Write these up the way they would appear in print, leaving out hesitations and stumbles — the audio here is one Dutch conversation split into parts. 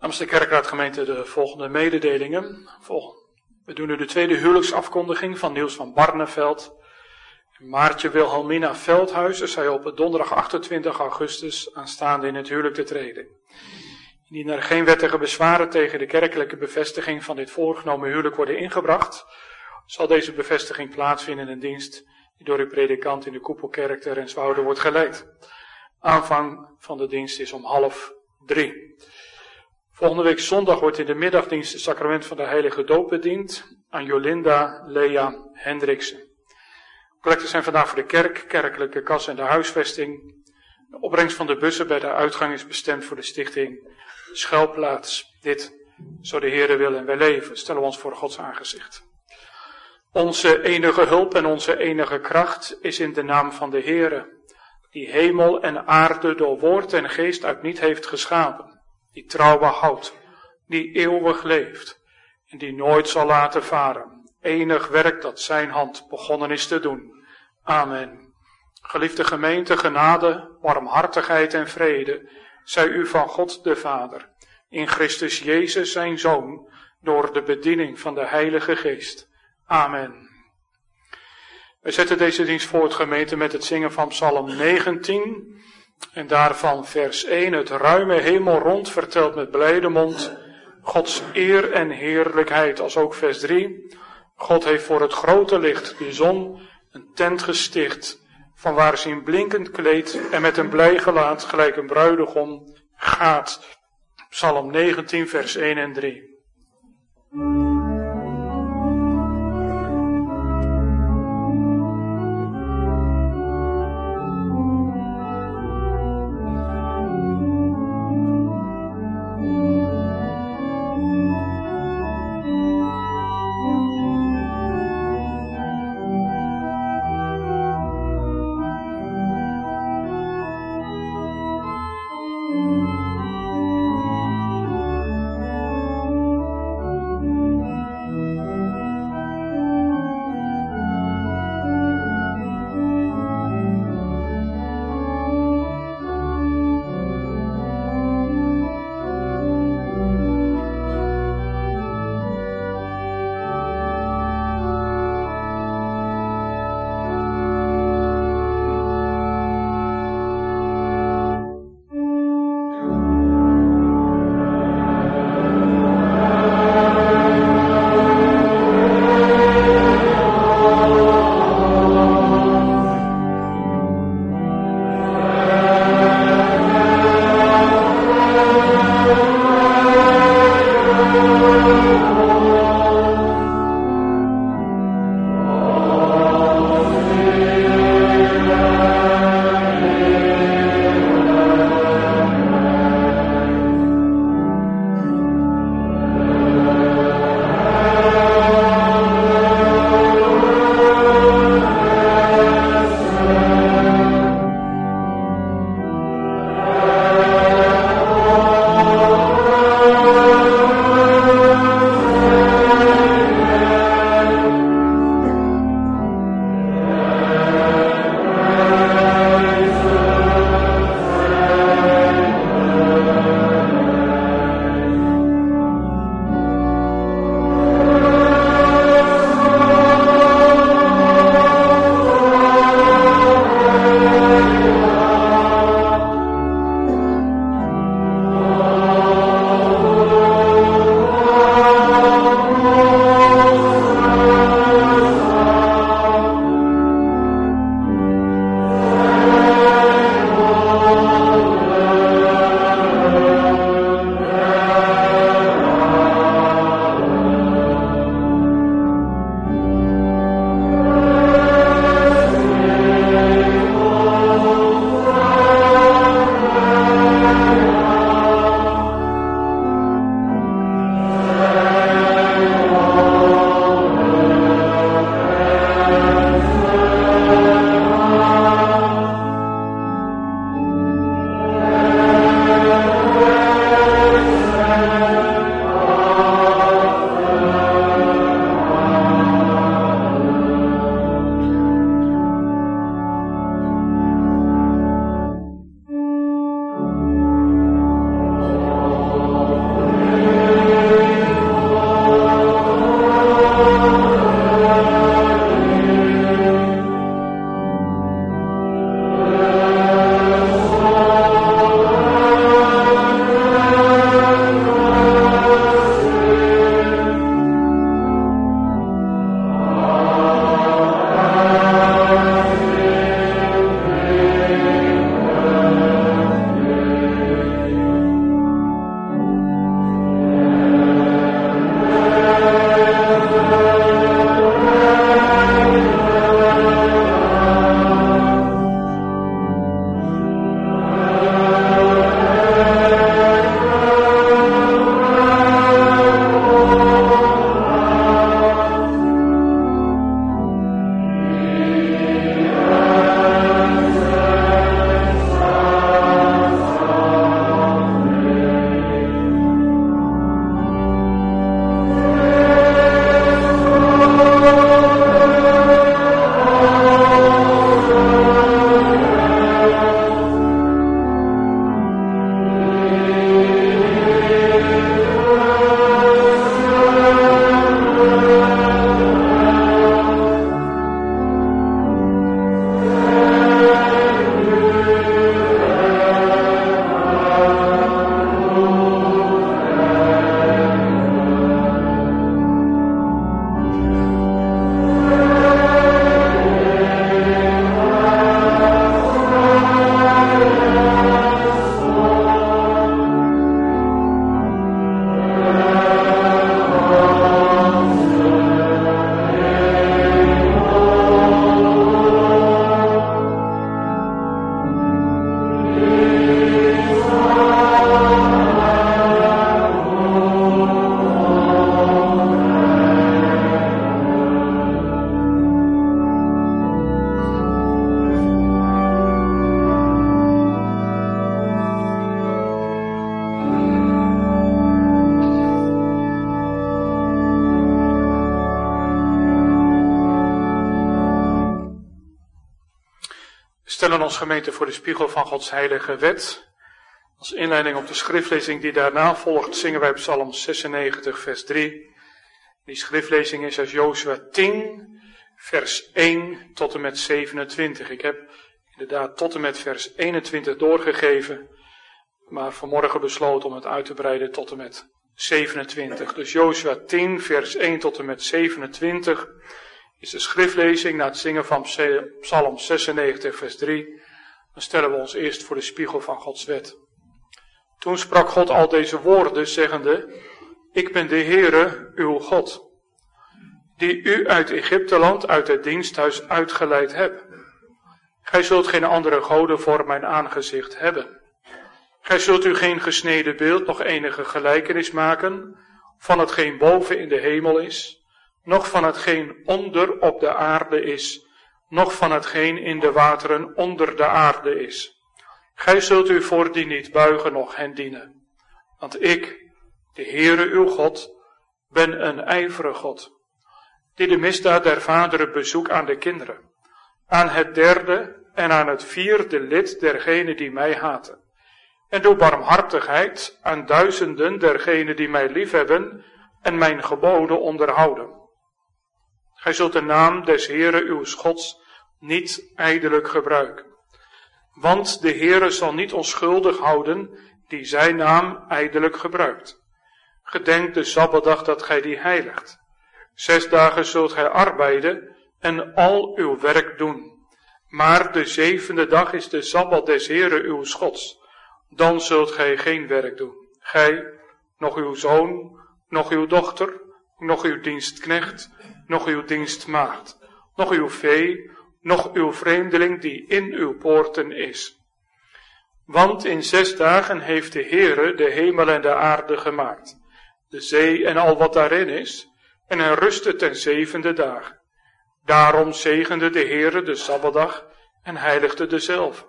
Namens de Kerkraadgemeente de volgende mededelingen. We doen nu de tweede huwelijksafkondiging van Niels van Barneveld. Maartje Wilhelmina Veldhuizen zij op donderdag 28 augustus aanstaande in het huwelijk te treden. Indien er geen wettige bezwaren tegen de kerkelijke bevestiging van dit voorgenomen huwelijk worden ingebracht, zal deze bevestiging plaatsvinden in een dienst die door uw predikant in de Koepelkerk te Renswoude wordt geleid. Aanvang van de dienst is om 2:30. Volgende week zondag wordt in de middagdienst het sacrament van de heilige doop bediend aan Jolinda Lea Hendriksen. Collecten zijn vandaag voor de kerk, kerkelijke kas en de huisvesting. De opbrengst van de bussen bij de uitgang is bestemd voor de stichting Schuilplaats. Dit, zo de Heere wil en wij leven, stellen we ons voor Gods aangezicht. Onze enige hulp en onze enige kracht is in de naam van de Heere, die hemel en aarde door woord en geest uit niet heeft geschapen, die trouw behoudt, die eeuwig leeft en die nooit zal laten varen. Enig werk dat zijn hand begonnen is te doen. Amen. Geliefde gemeente, genade, warmhartigheid en vrede zij u van God de Vader, in Christus Jezus zijn Zoon, door de bediening van de Heilige Geest. Amen. We zetten deze dienst voort, gemeente, met het zingen van Psalm 19 en daarvan vers 1. Het ruime hemelrond vertelt met blijde mond Gods eer en heerlijkheid. Als ook vers 3. God heeft voor het grote licht, de zon, een tent gesticht, vanwaar zijn blinkend kleed en met een blij gelaat gelijk een bruidegom gaat. Psalm 19 vers 1 en 3. stellen ons gemeente voor de spiegel van Gods heilige wet. Als inleiding op de schriftlezing die daarna volgt, zingen wij Psalm 96, vers 3. Die schriftlezing is uit Jozua 10, vers 1 tot en met 27. Ik heb inderdaad tot en met vers 21 doorgegeven, maar vanmorgen besloten om het uit te breiden tot en met 27. Dus Jozua 10, vers 1 tot en met 27 is de schriftlezing na het zingen van Psalm 96, vers 3. Dan stellen we ons eerst voor de spiegel van Gods wet. Toen sprak God al deze woorden, zeggende: Ik ben de Heere, uw God, die u uit Egypteland, uit het diensthuis uitgeleid heb. Gij zult geen andere goden voor mijn aangezicht hebben. Gij zult u geen gesneden beeld, nog enige gelijkenis maken van hetgeen boven in de hemel is, noch van hetgeen onder op de aarde is, noch van hetgeen in de wateren onder de aarde is. Gij zult u voor die niet buigen, noch hen dienen. Want ik, de Heere uw God, ben een ijverige God, die de misdaad der vaderen bezoekt aan de kinderen, aan het derde en aan het vierde lid dergenen die mij haten. En doe barmhartigheid aan duizenden dergenen die mij liefhebben en mijn geboden onderhouden. Gij zult de naam des Heere uw Gods niet ijdelijk gebruiken. Want de Heere zal niet onschuldig houden die zijn naam ijdelijk gebruikt. Gedenk de Sabbatdag dat gij die heiligt. 6 dagen zult gij arbeiden en al uw werk doen. Maar de 7e dag is de Sabbat des Heere uw Gods. Dan zult gij geen werk doen. Gij, nog uw zoon, nog uw dochter, nog uw dienstknecht, nog uw dienstmaagd, nog uw vee, nog uw vreemdeling die in uw poorten is. Want in 6 dagen heeft de Heere de hemel en de aarde gemaakt, de zee en al wat daarin is, en hij rustte ten 7e dag. Daarom zegende de Heere de Sabbatdag en heiligde dezelve.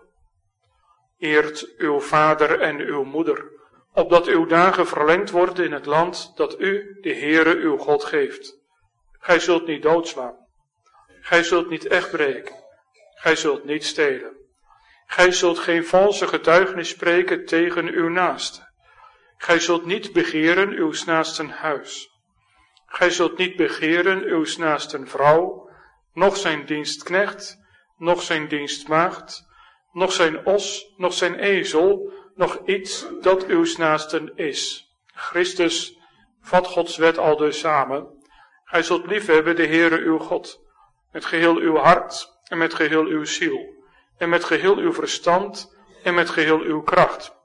Eert uw vader en uw moeder, opdat uw dagen verlengd worden in het land dat u, de Heere, uw God geeft. Gij zult niet doodslaan. Gij zult niet echtbreken. Gij zult niet stelen. Gij zult geen valse getuigenis spreken tegen uw naaste. Gij zult niet begeren uw naasten huis. Gij zult niet begeren uw naasten vrouw, noch zijn dienstknecht, noch zijn dienstmaagd, noch zijn os, noch zijn ezel, nog iets dat uw naasten is. Christus vat Gods wet aldus samen. Gij zult liefhebben de Heere uw God, met geheel uw hart en met geheel uw ziel, en met geheel uw verstand en met geheel uw kracht.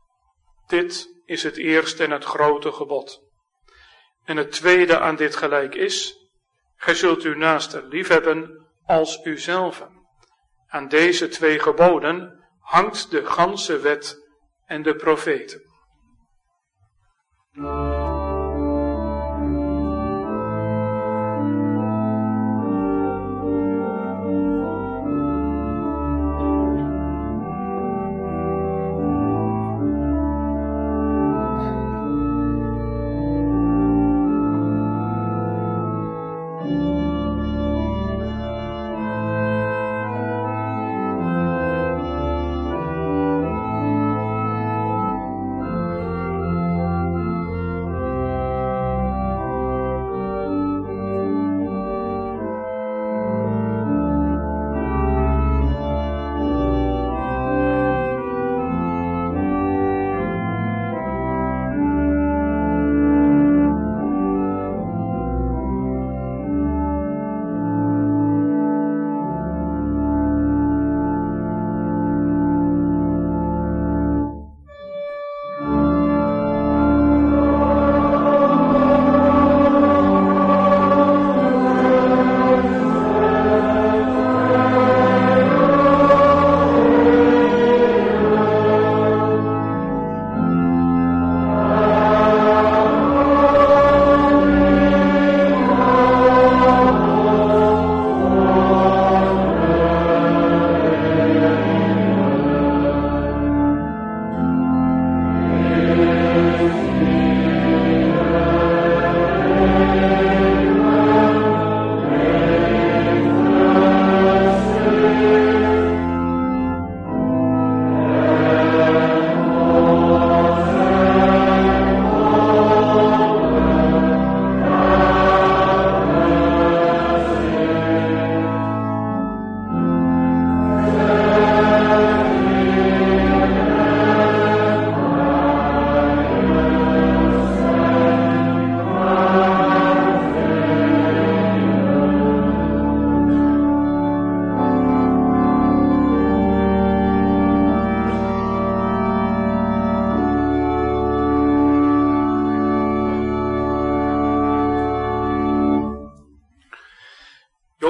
Dit is het eerste en het grote gebod. En het tweede aan dit gelijk is: gij zult uw naaste liefhebben als uzelf. Aan deze 2 geboden hangt de ganse wet en de profeten.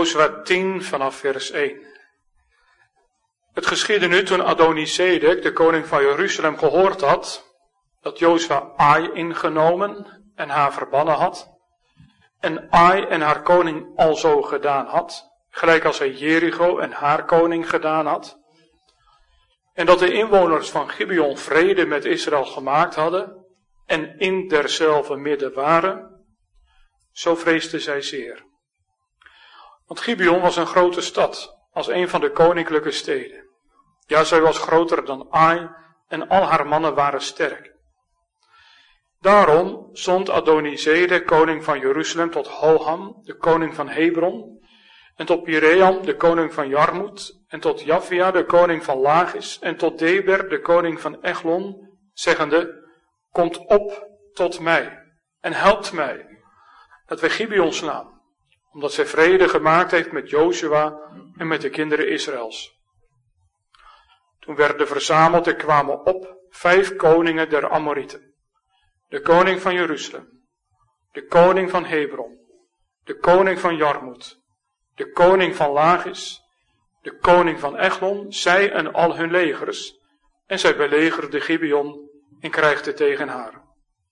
Jozua 10 vanaf vers 1. Het geschiedde nu toen Adoni-Zedek, de koning van Jeruzalem, gehoord had dat Jozua Ai ingenomen en haar verbannen had, en Ai en haar koning alzo gedaan had, gelijk als hij Jericho en haar koning gedaan had, en dat de inwoners van Gibeon vrede met Israël gemaakt hadden en in derzelfde midden waren, zo vreesde zij zeer. Want Gibeon was een grote stad, als een van de koninklijke steden. Ja, zij was groter dan Ai en al haar mannen waren sterk. Daarom zond Adoni-Zedek, koning van Jeruzalem, tot Hoham, de koning van Hebron, en tot Piream, de koning van Jarmut, en tot Japhia, de koning van Lachis, en tot Deber, de koning van Eglon, zeggende, komt op tot mij en helpt mij, dat wij Gibeon slaan, omdat zij vrede gemaakt heeft met Jozua en met de kinderen Israëls. Toen werden verzameld en kwamen op 5 koningen der Amorieten. De koning van Jeruzalem, de koning van Hebron, de koning van Jarmut, de koning van Lachis, de koning van Eglon, zij en al hun legers, en zij belegerden Gibeon en krijgden tegen haar.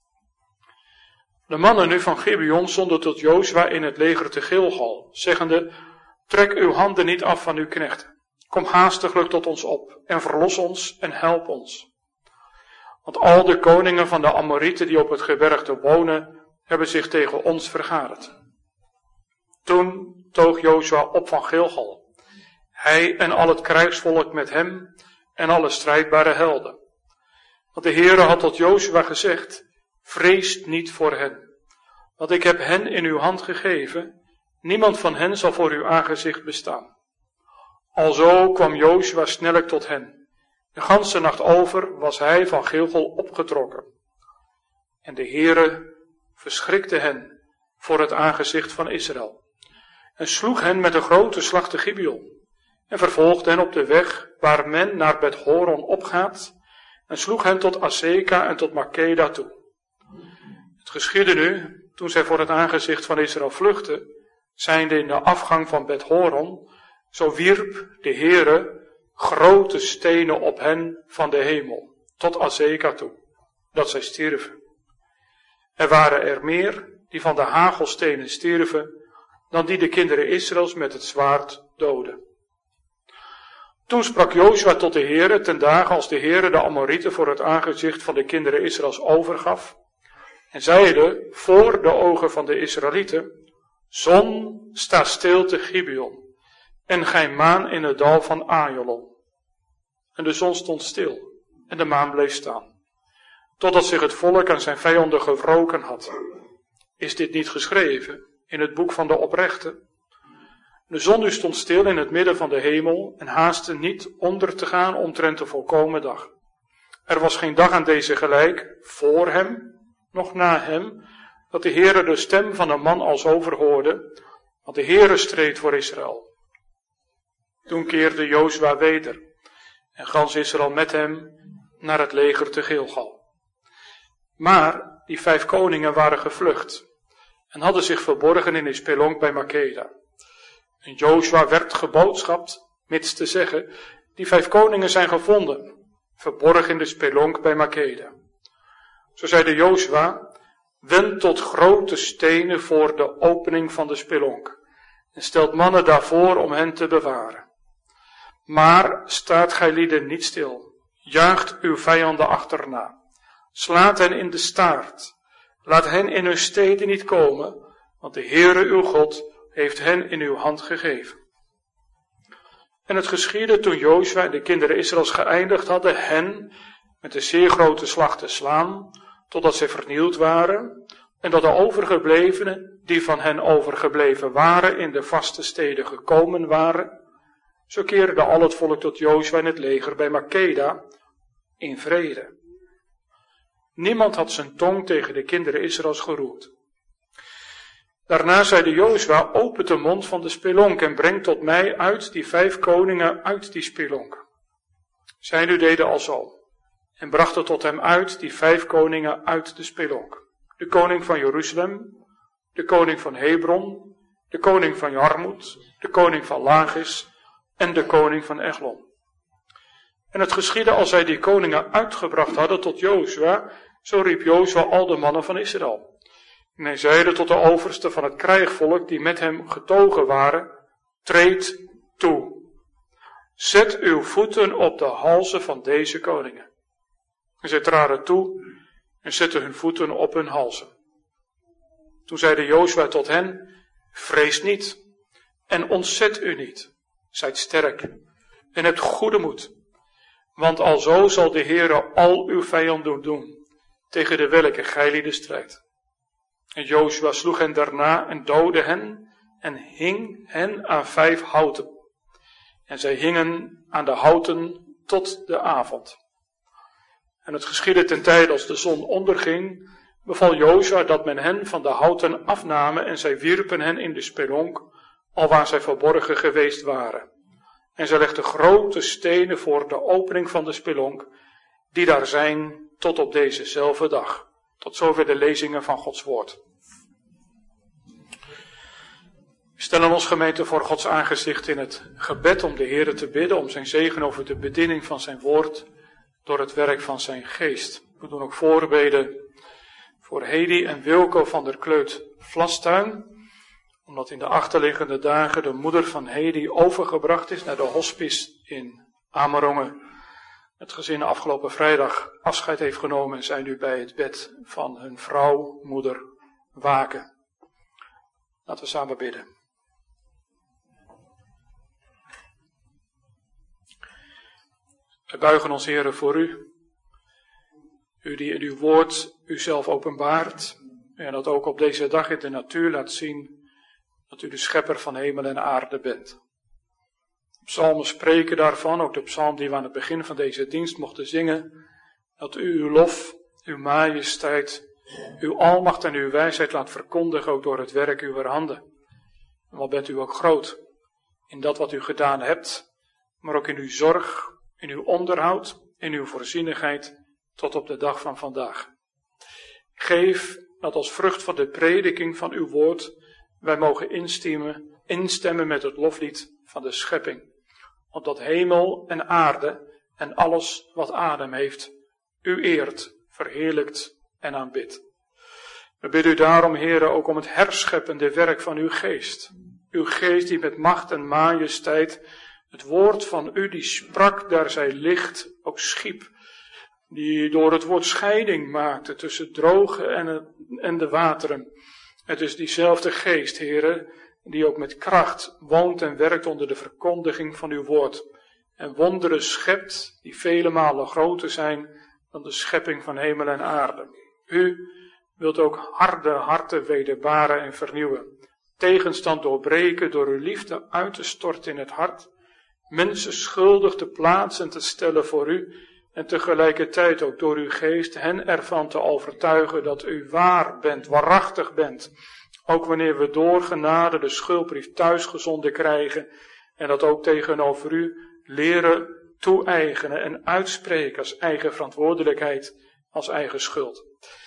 De mannen nu van Gibeon zonden tot Jozua in het leger te Gilgal, zeggende, trek uw handen niet af van uw knechten, kom haastiglijk tot ons op en verlos ons en help ons. Want al de koningen van de Amorieten die op het gebergte wonen, hebben zich tegen ons vergaderd. Toen toog Jozua op van Gilgal, hij en al het krijgsvolk met hem en alle strijdbare helden. Want de Heere had tot Jozua gezegd, vrees niet voor hen, want ik heb hen in uw hand gegeven, niemand van hen zal voor uw aangezicht bestaan. Alzo kwam Jozua snellijk tot hen. De ganse nacht over was hij van Gilgal opgetrokken. En de Heere verschrikte hen voor het aangezicht van Israël. En sloeg hen met een grote slag te Gibeon. En vervolgde hen op de weg waar men naar Bet-horon opgaat. En sloeg hen tot Azeka en tot Makeda toe. Het geschiedde nu, toen zij voor het aangezicht van Israël vluchtten, zijnde in de afgang van Bet-horon, zo wierp de Heere grote stenen op hen van de hemel, tot Azeka toe, dat zij stierven. Er waren er meer die van de hagelstenen stierven, dan die de kinderen Israëls met het zwaard doden. Toen sprak Jozua tot de Heere ten dagen als de Heere de Amorieten voor het aangezicht van de kinderen Israëls overgaf, en zeide voor de ogen van de Israëlieten, zon, sta stil te Gibeon, en gij maan in het dal van Ajalon. En de zon stond stil, en de maan bleef staan, totdat zich het volk aan zijn vijanden gewroken had. Is dit niet geschreven in het boek van de oprechten? De zon nu stond stil in het midden van de hemel, en haastte niet onder te gaan omtrent de volkomen dag. Er was geen dag aan deze gelijk, voor hem, nog na hem, dat de Heere de stem van een man als overhoorde, want de Heere streed voor Israël. Toen keerde Jozua weder, en gans Israël met hem, naar het leger te Gilgal. Maar die 5 koningen waren gevlucht, en hadden zich verborgen in de spelonk bij Makeda. En Jozua werd geboodschapt, mits te zeggen, die 5 koningen zijn gevonden, verborgen in de spelonk bij Makeda. Zo zeide Jozua, wend tot grote stenen voor de opening van de spelonk, en stelt mannen daarvoor om hen te bewaren. Maar staat gij lieden niet stil, jaagt uw vijanden achterna, slaat hen in de staart, laat hen in hun steden niet komen, want de Heere uw God heeft hen in uw hand gegeven. En het geschiedde toen Jozua en de kinderen Israëls geëindigd hadden hen met een zeer grote slag te slaan, totdat zij vernield waren, en dat de overgeblevenen, die van hen overgebleven waren, in de vaste steden gekomen waren. Zo keerde al het volk tot Jozua en het leger bij Makeda in vrede. Niemand had zijn tong tegen de kinderen Israëls geroerd. Daarna zeide Jozua, opent de mond van de spelonk en brengt tot mij uit die 5 koningen uit die spelonk. Zij nu deden alzo en brachten tot hem uit die 5 koningen uit de spelonk. De koning van Jeruzalem, de koning van Hebron de koning van Jarmut, de koning van Lachis en de koning van Eglon. En het geschiedde als zij die koningen uitgebracht hadden tot Jozua, zo riep Jozua al de mannen van Israël. En hij zeide tot de overste van het krijgvolk die met hem getogen waren, treed toe. Zet uw voeten op de halzen van deze koningen. En zij traden toe en zetten hun voeten op hun halzen. Toen zeide Jozua tot hen, vrees niet en ontzet u niet. Zijt sterk en hebt goede moed. Want alzo zal de Heere al uw vijanden doen, tegen de welke gij lieden strijdt. En Jozua sloeg hen daarna en doodde hen en hing hen aan 5 houten. En zij hingen aan de houten tot de avond. En het geschiedde ten tijde als de zon onderging, beval Jozua dat men hen van de houten afnamen en zij wierpen hen in de spelonk, alwaar zij verborgen geweest waren. En zij legden grote stenen voor de opening van de spelonk, die daar zijn tot op dezezelfde dag. Tot zover de lezingen van Gods woord. We stellen ons gemeente voor Gods aangezicht in het gebed om de Heere te bidden, om zijn zegen over de bediening van zijn woord door het werk van zijn geest. We doen ook voorbeden voor Hedy en Wilco van der Kleut-Vlastuin, omdat in de achterliggende dagen de moeder van Hedy overgebracht is naar de hospice in Amerongen. Het gezin afgelopen vrijdag afscheid heeft genomen en zij nu bij het bed van hun vrouw, moeder, waken. Laten we samen bidden. We buigen ons, Heere, voor u. U die in uw woord uzelf openbaart en dat ook op deze dag in de natuur laat zien dat u de schepper van hemel en aarde bent. Psalmen spreken daarvan, ook de psalm die we aan het begin van deze dienst mochten zingen, dat u uw lof, uw majesteit, uw almacht en uw wijsheid laat verkondigen, ook door het werk uw handen. En wat bent u ook groot in dat wat u gedaan hebt, maar ook in uw zorg, in uw onderhoud, in uw voorzienigheid, tot op de dag van vandaag. Geef dat als vrucht van de prediking van uw woord wij mogen instemmen met het loflied van de schepping. Opdat hemel en aarde en alles wat adem heeft, u eert, verheerlijkt en aanbidt. We bidden u daarom, Heere, ook om het herscheppende werk van uw geest. Uw geest die met macht en majesteit het woord van u die sprak, daar zij licht, ook schiep. Die door het woord scheiding maakte tussen het droge en de wateren. Het is diezelfde geest, Heere, die ook met kracht woont en werkt onder de verkondiging van uw woord. En wonderen schept die vele malen groter zijn dan de schepping van hemel en aarde. U wilt ook harde harten wederbaren en vernieuwen. Tegenstand doorbreken door uw liefde uit te storten in het hart. Mensen schuldig te plaatsen en te stellen voor u. En tegelijkertijd ook door uw geest hen ervan te overtuigen dat u waar bent, waarachtig bent. Ook wanneer we door genade de schuldbrief thuisgezonden krijgen. En dat ook tegenover u leren toe-eigenen en uitspreken als eigen verantwoordelijkheid, als eigen schuld.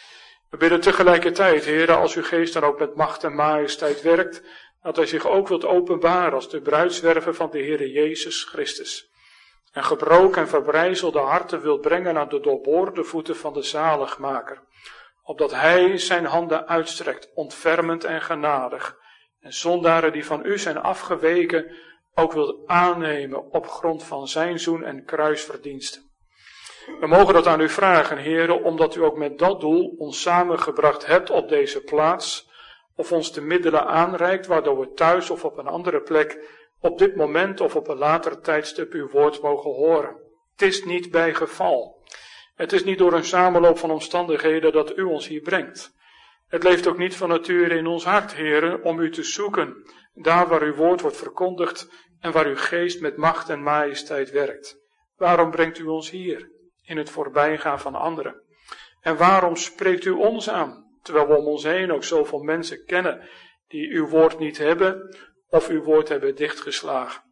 We bidden tegelijkertijd, Heere, als uw geest dan ook met macht en majesteit werkt, dat hij zich ook wilt openbaren als de bruidswerver van de Heere Jezus Christus. En gebroken en verbrijzelde harten wilt brengen aan de doorboorde voeten van de zaligmaker. Opdat hij zijn handen uitstrekt, ontfermend en genadig. En zondaren die van u zijn afgeweken ook wilt aannemen op grond van zijn zoen en kruisverdiensten. We mogen dat aan u vragen, Heere, omdat u ook met dat doel ons samengebracht hebt op deze plaats. Of ons de middelen aanreikt, waardoor we thuis of op een andere plek op dit moment of op een later tijdstip uw woord mogen horen. Het is niet bij geval. Het is niet door een samenloop van omstandigheden dat u ons hier brengt. Het leeft ook niet van nature in ons hart, Heere, om u te zoeken, daar waar uw woord wordt verkondigd en waar uw geest met macht en majesteit werkt. Waarom brengt u ons hier, in het voorbijgaan van anderen? En waarom spreekt u ons aan, terwijl we om ons heen ook zoveel mensen kennen die uw woord niet hebben of uw woord hebben dichtgeslagen?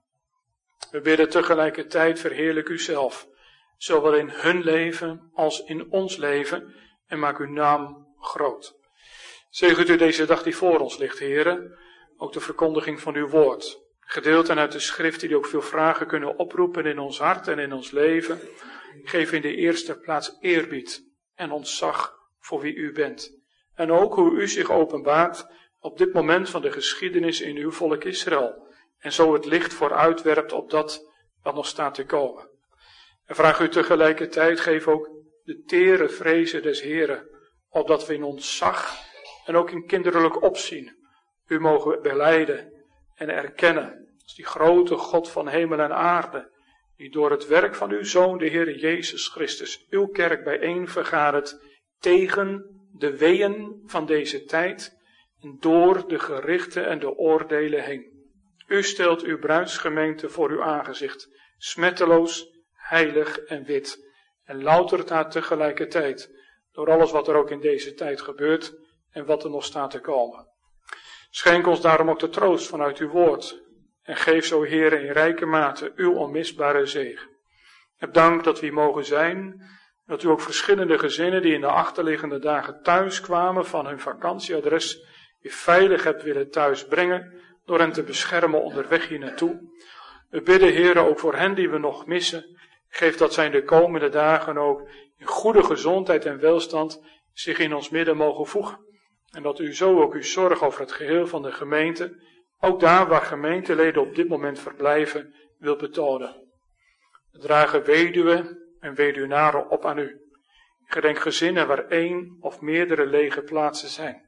We bidden tegelijkertijd, verheerlijk u zelf, zowel in hun leven als in ons leven, en maak uw naam groot. Zegent u deze dag die voor ons ligt, Heere, ook de verkondiging van uw woord. Gedeelten uit de schrift die ook veel vragen kunnen oproepen in ons hart en in ons leven. Geef in de eerste plaats eerbied en ontzag voor wie u bent. En ook hoe u zich openbaart op dit moment van de geschiedenis in uw volk Israël. En zo het licht vooruitwerpt op dat wat nog staat te komen. En vraag u tegelijkertijd, geef ook de tere vrezen des Heren, opdat we in ontzag en ook in kinderlijk opzien u mogen belijden en erkennen als die grote God van hemel en aarde, die door het werk van uw Zoon, de Heer Jezus Christus, uw kerk bijeen vergadert tegen de weeën van deze tijd en door de gerichten en de oordelen heen. U stelt uw bruidsgemeente voor uw aangezicht, smetteloos, heilig en wit, en loutert haar tegelijkertijd door alles wat er ook in deze tijd gebeurt en wat er nog staat te komen. Schenk ons daarom ook de troost vanuit uw woord en geef zo, Heere, in rijke mate uw onmisbare zegen. Heb dank dat we hier mogen zijn, dat u ook verschillende gezinnen die in de achterliggende dagen thuis kwamen van hun vakantieadres weer veilig hebt willen thuis brengen door hen te beschermen onderweg hier naartoe. We bidden, Heere, ook voor hen die we nog missen. Geef dat zij in de komende dagen ook in goede gezondheid en welstand zich in ons midden mogen voegen. En dat u zo ook uw zorg over het geheel van de gemeente, ook daar waar gemeenteleden op dit moment verblijven, wil betonen. We dragen weduwen en weduwnaren op aan u. Gedenk gezinnen waar 1 of meerdere lege plaatsen zijn.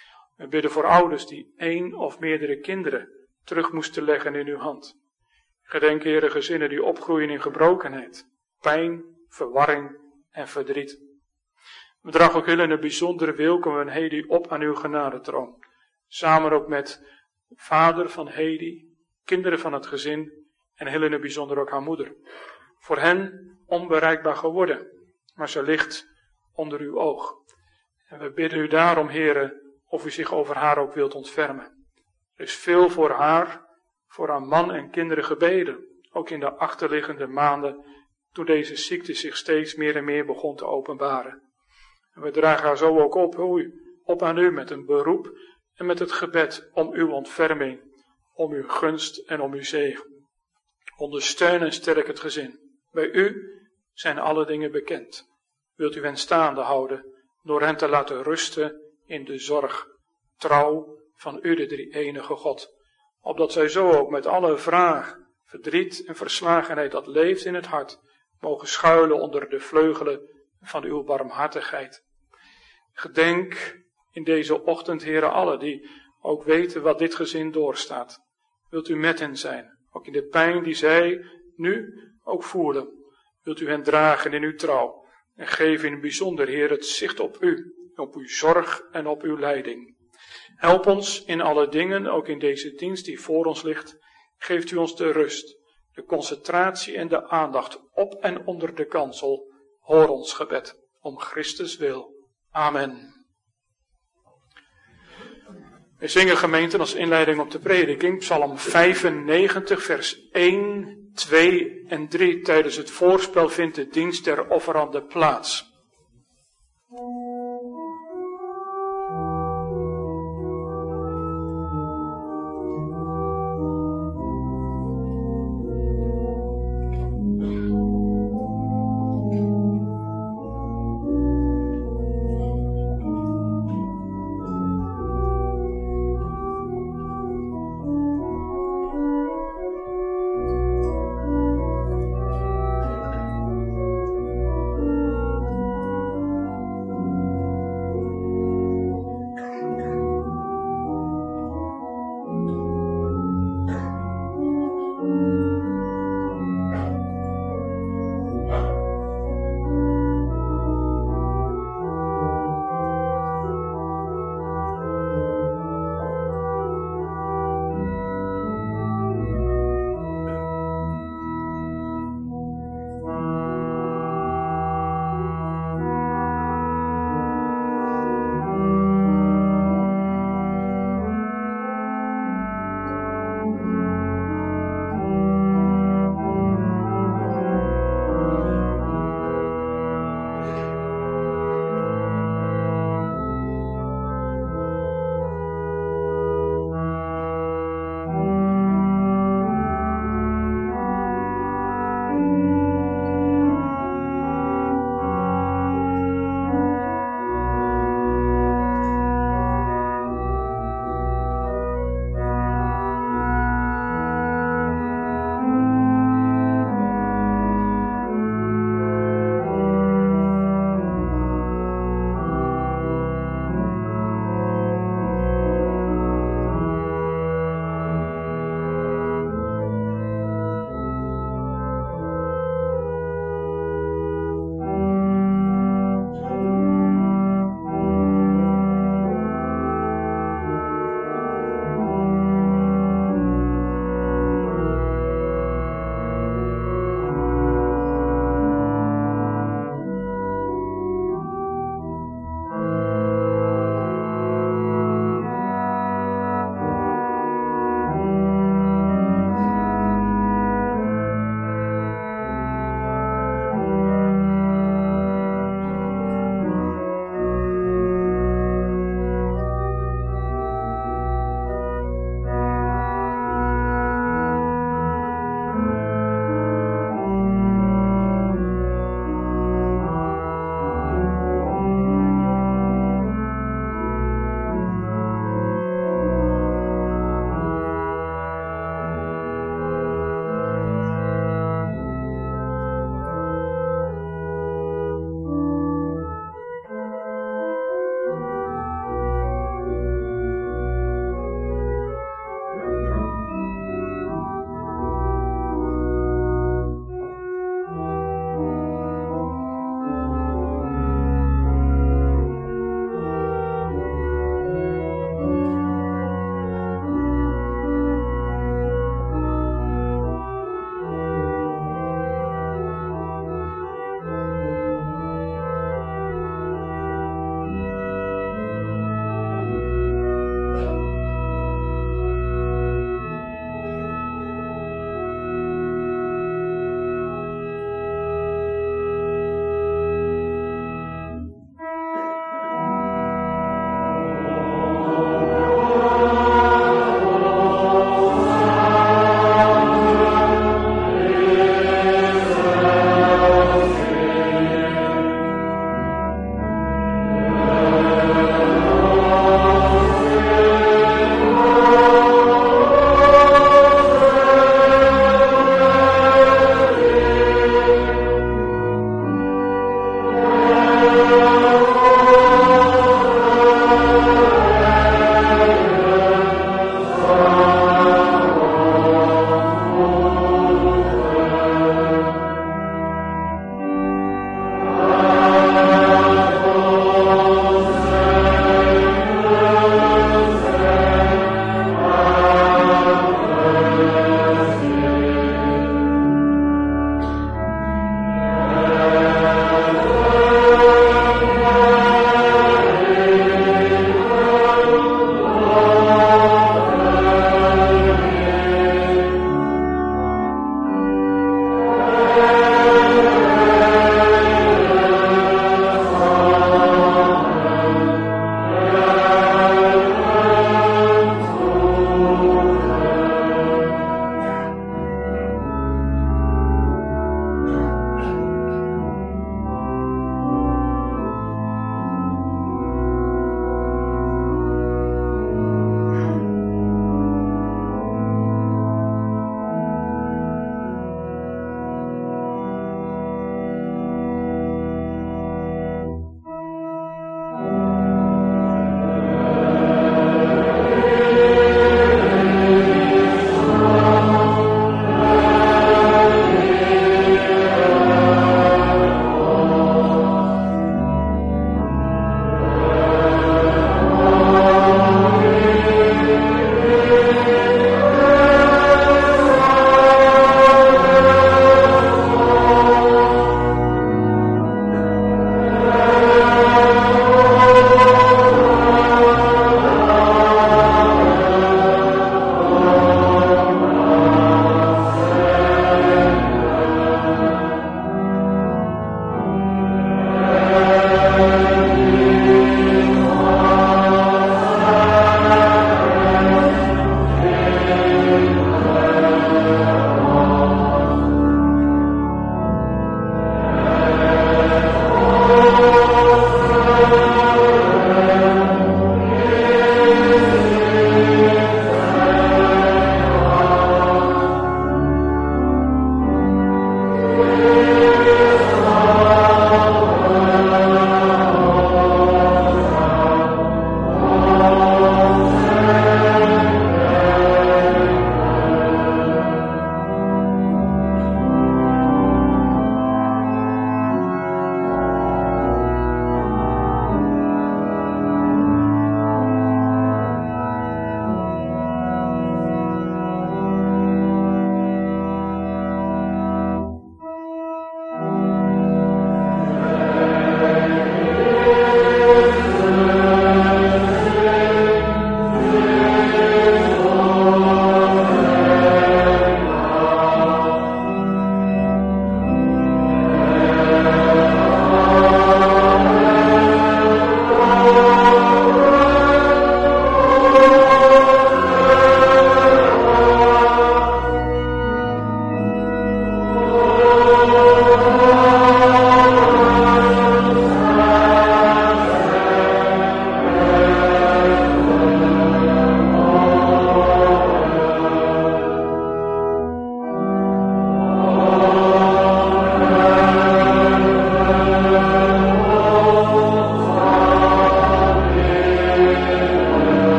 We bidden voor ouders die 1 of meerdere kinderen terug moesten leggen in uw hand. Gedenk, Heere, gezinnen die opgroeien in gebrokenheid, pijn, verwarring en verdriet. We dragen ook heel in het bijzondere Wilco en Hedy op aan uw genadetroon. Samen ook met de vader van Hedy, kinderen van het gezin en heel in het bijzonder ook haar moeder. Voor hen onbereikbaar geworden, maar ze ligt onder uw oog. En we bidden u daarom, Heere, of u zich over haar ook wilt ontfermen. Er is veel voor haar man en kinderen gebeden, ook in de achterliggende maanden, toen deze ziekte zich steeds meer en meer begon te openbaren. En we dragen haar zo ook op aan u met een beroep en met het gebed om uw ontferming, om uw gunst en om uw zegen. Ondersteun en sterk het gezin. Bij u zijn alle dingen bekend. Wilt u hen staande houden door hen te laten rusten in de zorg, trouw van u, de drie-enige God. Opdat zij zo ook met alle vraag, verdriet en verslagenheid dat leeft in het hart, mogen schuilen onder de vleugelen van uw barmhartigheid. Gedenk in deze ochtend, Heere, alle die ook weten wat dit gezin doorstaat. Wilt u met hen zijn, ook in de pijn die zij nu ook voelen. Wilt u hen dragen in uw trouw en geef in het bijzonder, Heer, het zicht op u, op uw zorg en op uw leiding. Help ons in alle dingen, ook in deze dienst die voor ons ligt. Geeft u ons de rust, de concentratie en de aandacht op en onder de kansel. Hoor ons gebed, om Christus wil. Amen. We zingen, gemeenten, als inleiding op de prediking Psalm 95 vers 1, 2 en 3. Tijdens het voorspel vindt de dienst der offeranden plaats.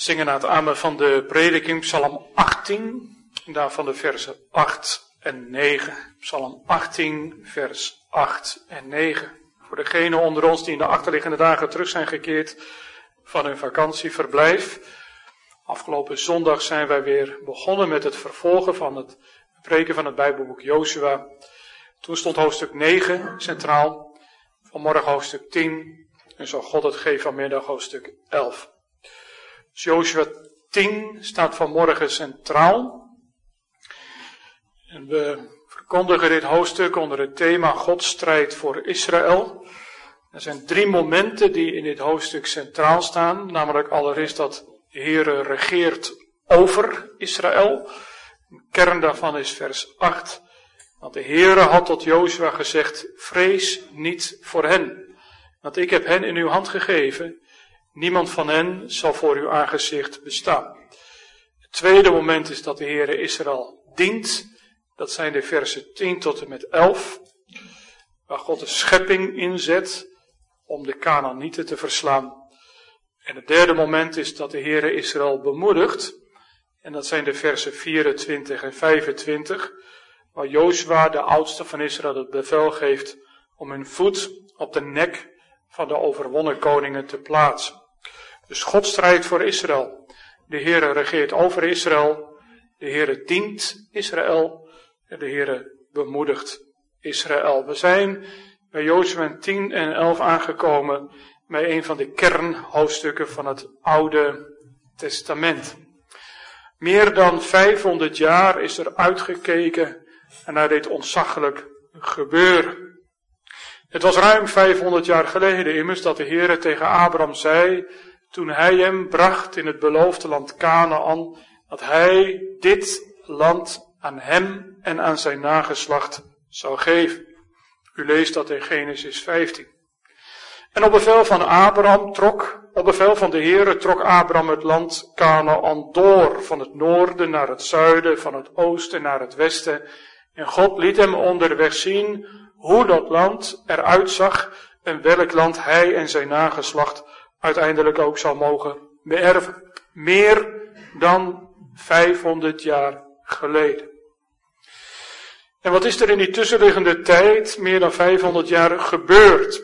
zingen naar het amen van de prediking, Psalm 18, en daarvan de versen 8 en 9. Psalm 18, vers 8 en 9. Voor degenen onder ons die in de achterliggende dagen terug zijn gekeerd van hun vakantieverblijf. Afgelopen zondag zijn wij weer begonnen met het vervolgen van het preken van het Bijbelboek Jozua. Toen stond hoofdstuk 9 centraal, vanmorgen hoofdstuk 10 en zo God het geeft vanmiddag hoofdstuk 11. Dus Jozua 10 staat vanmorgen centraal. En we verkondigen dit hoofdstuk onder het thema God strijdt voor Israël. Er zijn 3 momenten die in dit hoofdstuk centraal staan. Namelijk allereerst dat de Heere regeert over Israël. De kern daarvan is vers 8. Want de Heere had tot Jozua gezegd, vrees niet voor hen. Want ik heb hen in uw hand gegeven. Niemand van hen zal voor uw aangezicht bestaan. Het tweede moment is dat de Heere Israël dient. Dat zijn de versen 10 tot en met 11. Waar God de schepping inzet om de Kanaanieten te verslaan. En het derde moment is dat de Heere Israël bemoedigt. En dat zijn de versen 24 en 25. Waar Jozua, de oudste van Israël, het bevel geeft om hun voet op de nek van de overwonnen koningen te plaatsen. Dus God strijdt voor Israël. De Heere regeert over Israël. De Heere dient Israël. En de Heere bemoedigt Israël. We zijn bij Jozua 10 en 11 aangekomen bij een van de kernhoofdstukken van het Oude Testament. Meer dan 500 jaar is er uitgekeken naar dit ontzaglijk gebeuren. Het was ruim 500 jaar geleden immers dat de Heere tegen Abraham zei, toen hij hem bracht in het beloofde land Kanaan, dat hij dit land aan hem en aan zijn nageslacht zou geven. U leest dat in Genesis 15. En op bevel van de Heere trok Abraham het land Kanaan door, van het noorden naar het zuiden, van het oosten naar het westen. En God liet hem onderweg zien hoe dat land eruit zag en welk land hij en zijn nageslacht uiteindelijk ook zou mogen beërven. Meer dan 500 jaar geleden. En wat is er in die tussenliggende tijd, meer dan 500 jaar, gebeurd?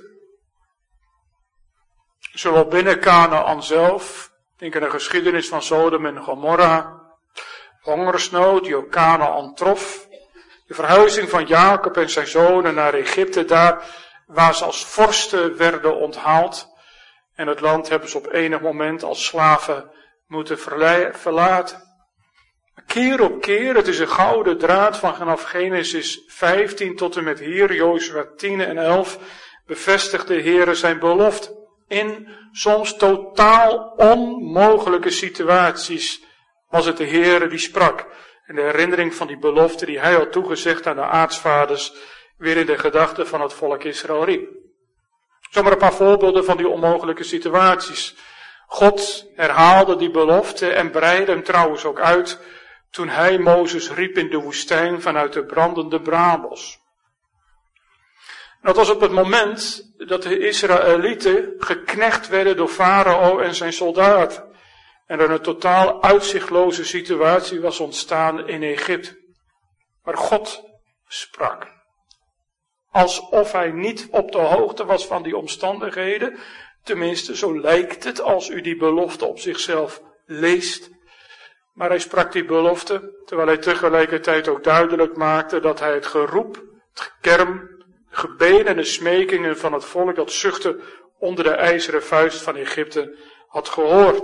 Zowel binnen Kanaan zelf, denk aan de geschiedenis van Sodom en Gomorra, hongersnood die ook Kanaan trof, de verhuizing van Jacob en zijn zonen naar Egypte, daar waar ze als vorsten werden onthaald, en het land hebben ze op enig moment als slaven moeten verlaten. Keer op keer, het is een gouden draad vanaf Genesis 15 tot en met hier, Jozua 10 en 11, bevestigt de Heere zijn belofte. In soms totaal onmogelijke situaties was het de Heere die sprak. En de herinnering van die belofte die hij had toegezegd aan de aartsvaders, weer in de gedachten van het volk Israël riep. Zomaar een paar voorbeelden van die onmogelijke situaties. God herhaalde die belofte en breidde hem trouwens ook uit toen hij Mozes riep in de woestijn vanuit de brandende braambos. Dat was op het moment dat de Israëlieten geknecht werden door Farao en zijn soldaten. En er een totaal uitzichtloze situatie was ontstaan in Egypte. Maar God sprak. Alsof hij niet op de hoogte was van die omstandigheden. Tenminste, zo lijkt het als u die belofte op zichzelf leest. Maar hij sprak die belofte, terwijl hij tegelijkertijd ook duidelijk maakte dat hij het geroep, het gekerm, de gebeden en de smekingen van het volk dat zuchtte onder de ijzeren vuist van Egypte had gehoord.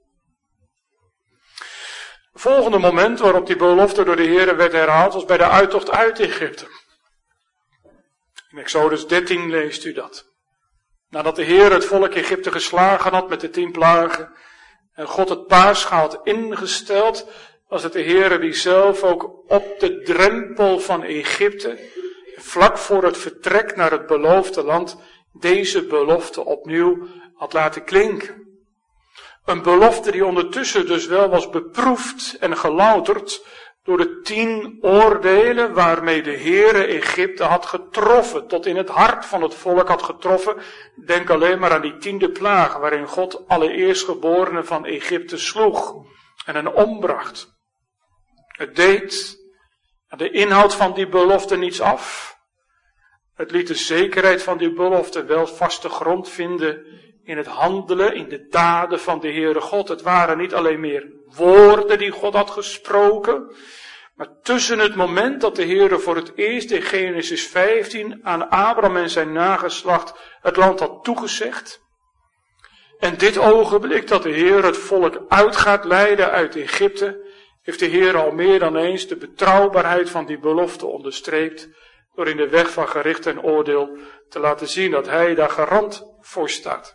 Het volgende moment waarop die belofte door de Heere werd herhaald was bij de uittocht uit Egypte. In Exodus 13 leest u dat. Nadat de Heer het volk Egypte geslagen had met de 10 plagen en God het paascha had ingesteld, was het de Heer die zelf ook op de drempel van Egypte, vlak voor het vertrek naar het beloofde land, deze belofte opnieuw had laten klinken. Een belofte die ondertussen dus wel was beproefd en gelouterd Door de 10 oordelen waarmee de Heere Egypte had getroffen, tot in het hart van het volk had getroffen. Denk alleen maar aan die 10e plaag, waarin God alle eerstgeborenen van Egypte sloeg en hen ombracht. Het deed aan de inhoud van die belofte niets af. Het liet de zekerheid van die belofte wel vaste grond vinden in het handelen, in de daden van de Heere God. Het waren niet alleen meer woorden die God had gesproken, maar tussen het moment dat de Heere voor het eerst in Genesis 15 aan Abraham en zijn nageslacht het land had toegezegd, en dit ogenblik dat de Heer het volk uit gaat leiden uit Egypte, heeft de Heer al meer dan eens de betrouwbaarheid van die belofte onderstreept, door in de weg van gericht en oordeel te laten zien dat Hij daar garant voor staat.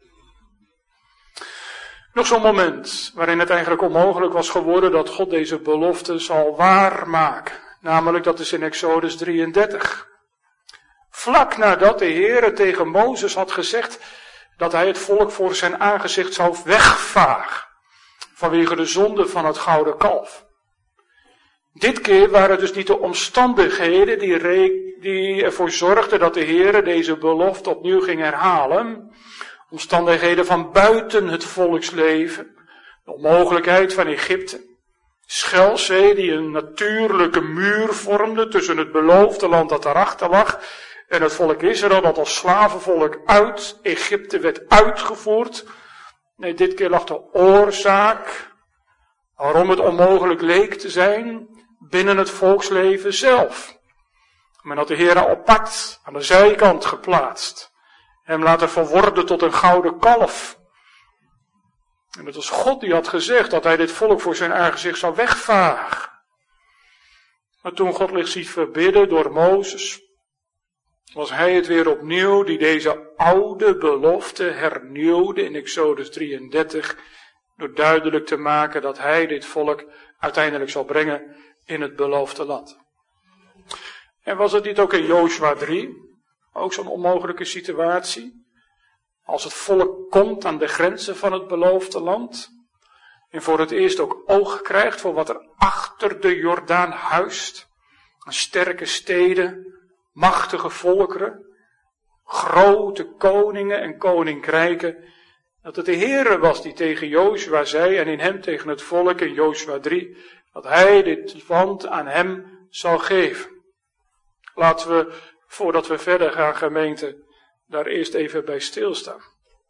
Nog zo'n moment waarin het eigenlijk onmogelijk was geworden dat God deze belofte zal waarmaken. Namelijk dat is in Exodus 33. Vlak nadat de Heer tegen Mozes had gezegd dat hij het volk voor zijn aangezicht zou wegvagen. Vanwege de zonde van het gouden kalf. Dit keer waren het dus niet de omstandigheden die ervoor zorgden dat de Heer deze belofte opnieuw ging herhalen. Omstandigheden van buiten het volksleven. De onmogelijkheid van Egypte. Schelzee die een natuurlijke muur vormde tussen het beloofde land dat daarachter lag en het volk Israël dat als slavenvolk uit Egypte werd uitgevoerd. Nee, dit keer lag de oorzaak waarom het onmogelijk leek te zijn binnen het volksleven zelf. Men had de Heer apart aan de zijkant geplaatst. Hem laten verworden tot een gouden kalf. En het was God die had gezegd dat hij dit volk voor zijn aangezicht zou wegvagen. Maar toen God zich ziet verbidden door Mozes, was hij het weer opnieuw die deze oude belofte hernieuwde in Exodus 33, door duidelijk te maken dat hij dit volk uiteindelijk zal brengen in het beloofde land. En was het niet ook in Jozua 3, ook zo'n onmogelijke situatie? Als het volk komt aan de grenzen van het beloofde land en voor het eerst ook oog krijgt voor wat er achter de Jordaan huist, aan sterke steden, machtige volkeren, grote koningen en koninkrijken, dat het de Heere was die tegen Jozua zei en in hem tegen het volk in Jozua 3, dat hij dit land aan hem zal geven. Laten we, voordat we verder gaan gemeente, daar eerst even bij stilstaan.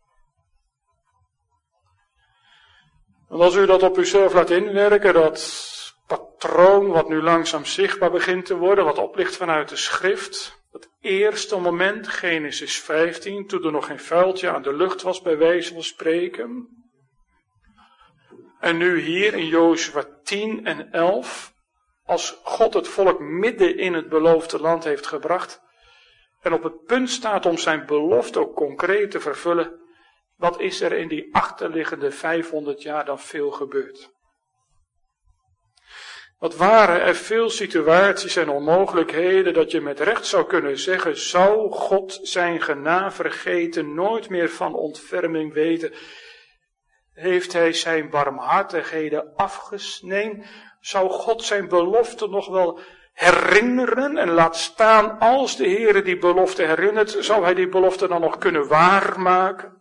Want als u dat op uzelf laat inwerken, dat patroon wat nu langzaam zichtbaar begint te worden, wat oplicht vanuit de schrift, dat eerste moment, Genesis 15, toen er nog geen vuiltje aan de lucht was bij wijze van spreken. En nu hier in Jozua 10 en 11, als God het volk midden in het beloofde land heeft gebracht en op het punt staat om zijn belofte ook concreet te vervullen, wat is er in die achterliggende 500 jaar dan veel gebeurd? Wat waren er veel situaties en onmogelijkheden dat je met recht zou kunnen zeggen, zou God zijn gena vergeten, nooit meer van ontferming weten? Heeft hij zijn barmhartigheden afgesneden? Zou God zijn belofte nog wel herinneren en laat staan als de Heere die belofte herinnert, zou hij die belofte dan nog kunnen waarmaken?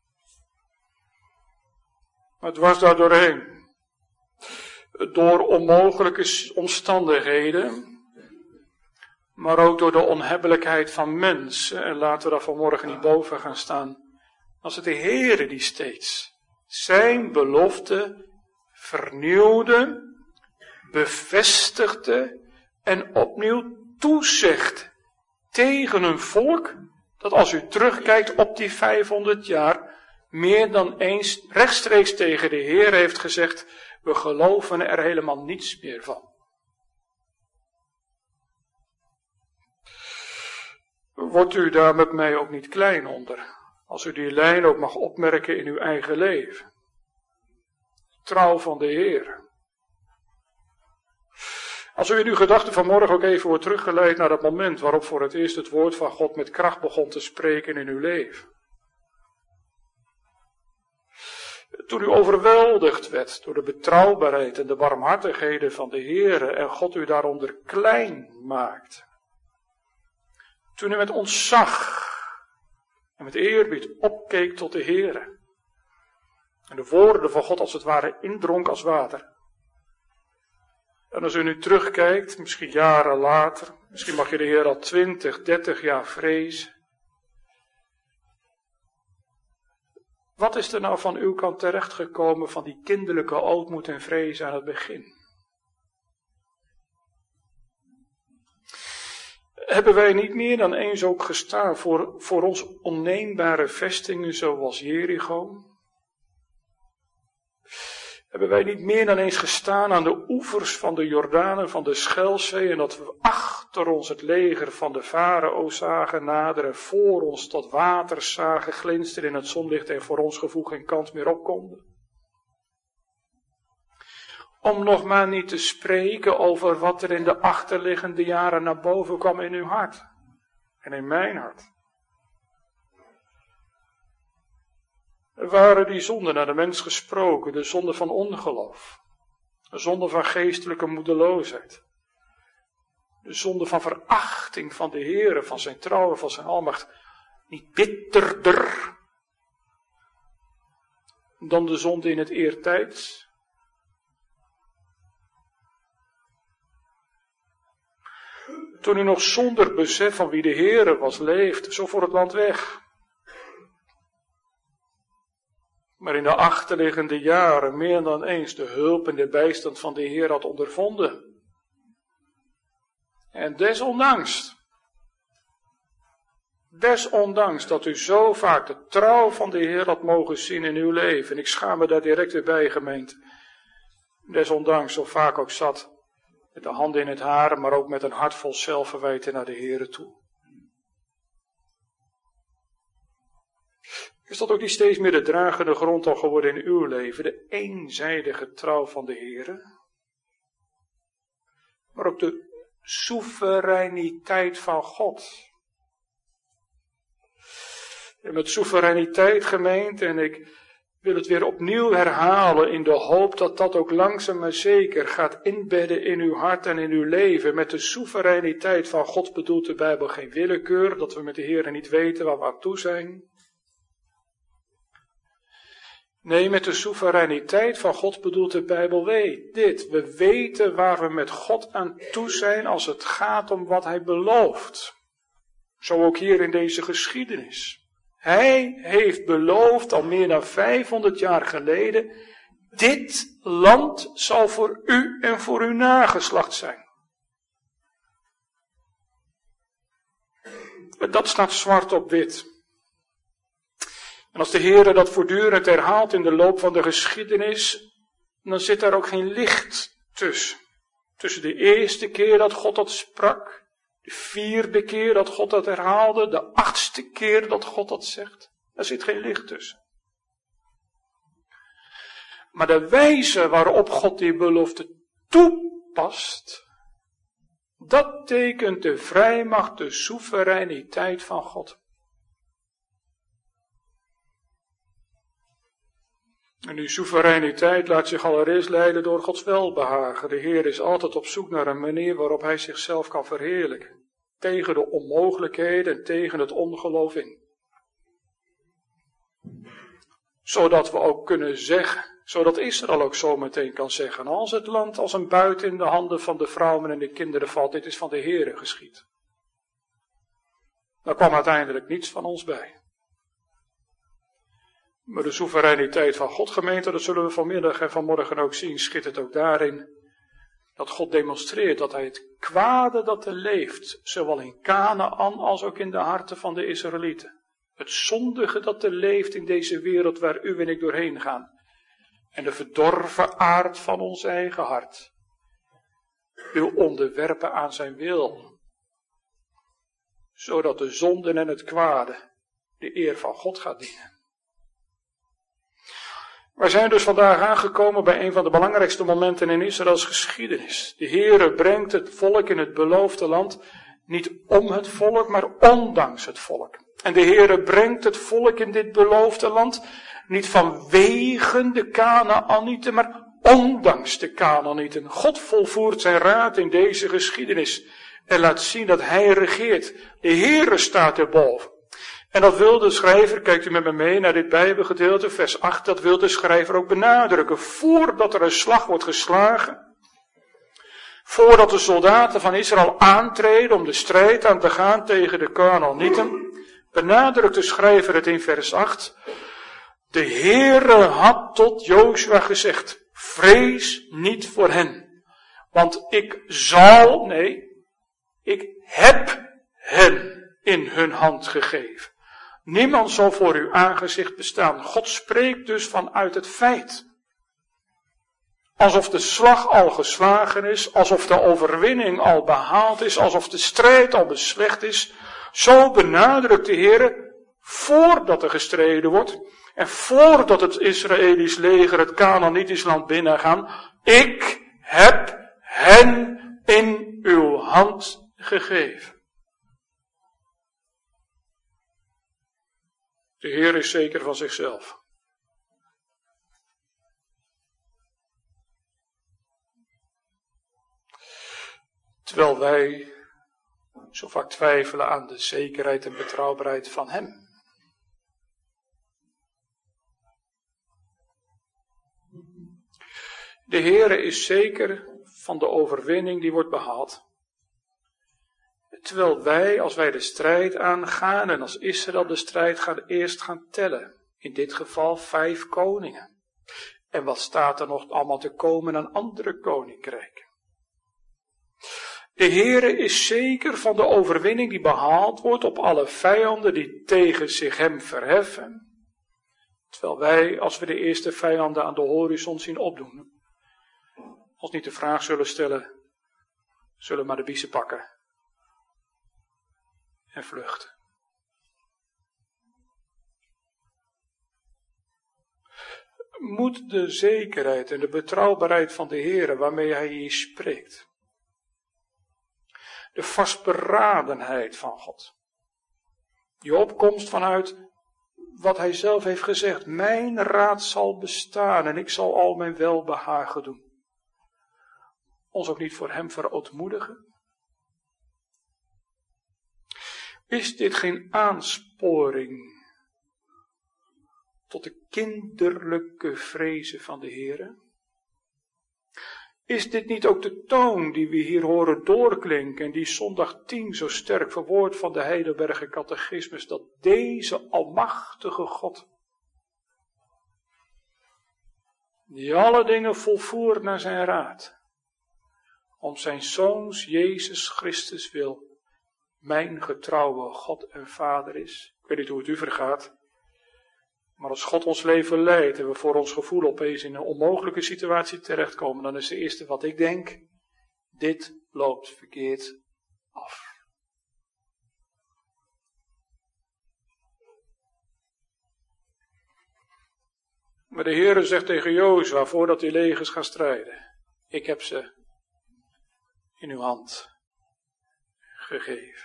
Maar het was daar doorheen. Door onmogelijke omstandigheden, maar ook door de onhebbelijkheid van mensen, en laten we daar vanmorgen niet boven gaan staan, als het de Heere die steeds zijn belofte vernieuwde, bevestigde en opnieuw toezegt tegen een volk dat als u terugkijkt op die 500 jaar meer dan eens rechtstreeks tegen de Heer heeft gezegd, we geloven er helemaal niets meer van. Wordt u daar met mij ook niet klein onder, als u die lijn ook mag opmerken in uw eigen leven. Trouw van de Heer. Als u in uw gedachten vanmorgen ook even wordt teruggeleid naar dat moment waarop voor het eerst het woord van God met kracht begon te spreken in uw leven. Toen u overweldigd werd door de betrouwbaarheid en de barmhartigheden van de Heere en God u daaronder klein maakte. Toen u met ontzag en met eerbied opkeek tot de Heere. En de woorden van God als het ware indronk als water. En als u nu terugkijkt, misschien jaren later, misschien mag je de Heer al 20, 30 jaar vrezen. Wat is er nou van uw kant terechtgekomen van die kinderlijke ootmoed en vrees aan het begin? Hebben wij niet meer dan eens ook gestaan voor ons onneembare vestingen zoals Jericho? Hebben wij niet meer dan eens gestaan aan de oevers van de Jordanen, van de Schelzee, en dat we achter ons het leger van de farao zagen naderen, voor ons tot water zagen glinsteren in het zonlicht en voor ons gevoel geen kant meer op konden? Om nog maar niet te spreken over wat er in de achterliggende jaren naar boven kwam in uw hart en in mijn hart. Er waren die zonden naar de mens gesproken, de zonde van ongeloof, de zonde van geestelijke moedeloosheid, de zonde van verachting van de Heere, van zijn trouw, van zijn almacht, niet bitterder dan de zonde in het eertijds. Toen u nog zonder besef van wie de Heere was leefde, zo voor het land weg. Maar in de achterliggende jaren meer dan eens de hulp en de bijstand van de Heer had ondervonden. En desondanks dat u zo vaak de trouw van de Heer had mogen zien in uw leven, en ik schaam me daar direct weer bij, gemeente, desondanks zo vaak ook zat, met de handen in het haar, maar ook met een hart vol zelfverwijten naar de Heere toe. Is dat ook niet steeds meer de dragende grond al geworden in uw leven, de eenzijdige trouw van de Heere? Maar ook de soevereiniteit van God. En met soevereiniteit, gemeente, en ik wil het weer opnieuw herhalen in de hoop dat dat ook langzaam maar zeker gaat inbedden in uw hart en in uw leven. Met de soevereiniteit van God bedoelt de Bijbel geen willekeur, dat we met de Heere niet weten waar we aan toe zijn. Nee, met de soevereiniteit van God bedoelt de Bijbel dit. We weten waar we met God aan toe zijn als het gaat om wat Hij belooft. Zo ook hier in deze geschiedenis. Hij heeft beloofd al meer dan 500 jaar geleden, dit land zal voor u en voor uw nageslacht zijn. Dat staat zwart op wit. En als de Heere dat voortdurend herhaalt in de loop van de geschiedenis, dan zit daar ook geen licht tussen. Tussen de eerste keer dat God dat sprak, de 4e keer dat God dat herhaalde, de 8e keer dat God dat zegt. Daar zit geen licht tussen. Maar de wijze waarop God die belofte toepast, dat tekent de vrijmacht, de soevereiniteit van God. En die soevereiniteit laat zich allereerst leiden door Gods welbehagen. De Heer is altijd op zoek naar een manier waarop Hij zichzelf kan verheerlijken. Tegen de onmogelijkheden en tegen het ongeloof in. Zodat we ook kunnen zeggen, zodat Israël ook zo meteen kan zeggen, als het land als een buit in de handen van de vrouwen en de kinderen valt, dit is van de Heere geschied. Daar kwam uiteindelijk niets van ons bij. Maar de soevereiniteit van God, gemeente, dat zullen we vanmiddag en vanmorgen ook zien, schittert ook daarin dat God demonstreert dat Hij het kwade dat er leeft, zowel in Kanaän als ook in de harten van de Israëlieten. Het zondige dat er leeft in deze wereld waar u en ik doorheen gaan. En de verdorven aard van ons eigen hart wil onderwerpen aan zijn wil. Zodat de zonden en het kwade de eer van God gaat dienen. Wij zijn dus vandaag aangekomen bij een van de belangrijkste momenten in Israëls geschiedenis. De Heere brengt het volk in het beloofde land niet om het volk, maar ondanks het volk. En de Heere brengt het volk in dit beloofde land Niet vanwege de Kanaanieten, maar ondanks de Kanaanieten. God volvoert zijn raad in deze geschiedenis en laat zien dat hij regeert. De Heere staat erboven. En dat wil de schrijver, kijkt u met me mee naar dit Bijbelgedeelte, vers 8, dat wil de schrijver ook benadrukken. Voordat er een slag wordt geslagen, voordat de soldaten van Israël aantreden om de strijd aan te gaan tegen de Kanaanieten, benadrukt de schrijver het in vers 8. De Heere had tot Jozua gezegd, vrees niet voor hen, want ik heb hen in hun hand gegeven. Niemand zal voor uw aangezicht bestaan. God spreekt dus vanuit het feit. Alsof de slag al geslagen is, alsof de overwinning al behaald is, alsof de strijd al beslecht is. Zo benadrukt de Heer, voordat er gestreden wordt en voordat het Israëlisch leger het Kanaanitisch land binnengaan, ik heb hen in uw hand gegeven. De Heer is zeker van zichzelf. Terwijl wij zo vaak twijfelen aan de zekerheid en betrouwbaarheid van Hem. De Heere is zeker van de overwinning die wordt behaald. Terwijl wij, als wij de strijd aangaan en als Israël de strijd eerst gaan tellen. In dit geval 5 koningen. En wat staat er nog allemaal te komen aan andere koninkrijken? De Heere is zeker van de overwinning die behaald wordt op alle vijanden die tegen zich hem verheffen. Terwijl wij, als we de eerste vijanden aan de horizon zien opdoen, ons niet de vraag zullen stellen, zullen maar de biezen pakken en vluchten. Moet de zekerheid en de betrouwbaarheid van de Heere waarmee hij hier spreekt, de vastberadenheid van God, die opkomst vanuit wat hij zelf heeft gezegd, mijn raad zal bestaan en ik zal al mijn welbehagen doen, ons ook niet voor hem verootmoedigen? Is dit geen aansporing tot de kinderlijke vrezen van de Heere? Is dit niet ook de toon die we hier horen doorklinken en die zondag 10 zo sterk verwoordt van de Heidelberger Catechismus, dat deze almachtige God, die alle dingen volvoert naar zijn raad, om zijn Zoons Jezus Christus wil, mijn getrouwe God en Vader is. Ik weet niet hoe het u vergaat, maar als God ons leven leidt en we voor ons gevoel opeens in een onmogelijke situatie terechtkomen, dan is het eerste wat ik denk, dit loopt verkeerd af. Maar de Heere zegt tegen Jozua, voordat die legers gaan strijden, ik heb ze in uw hand gegeven.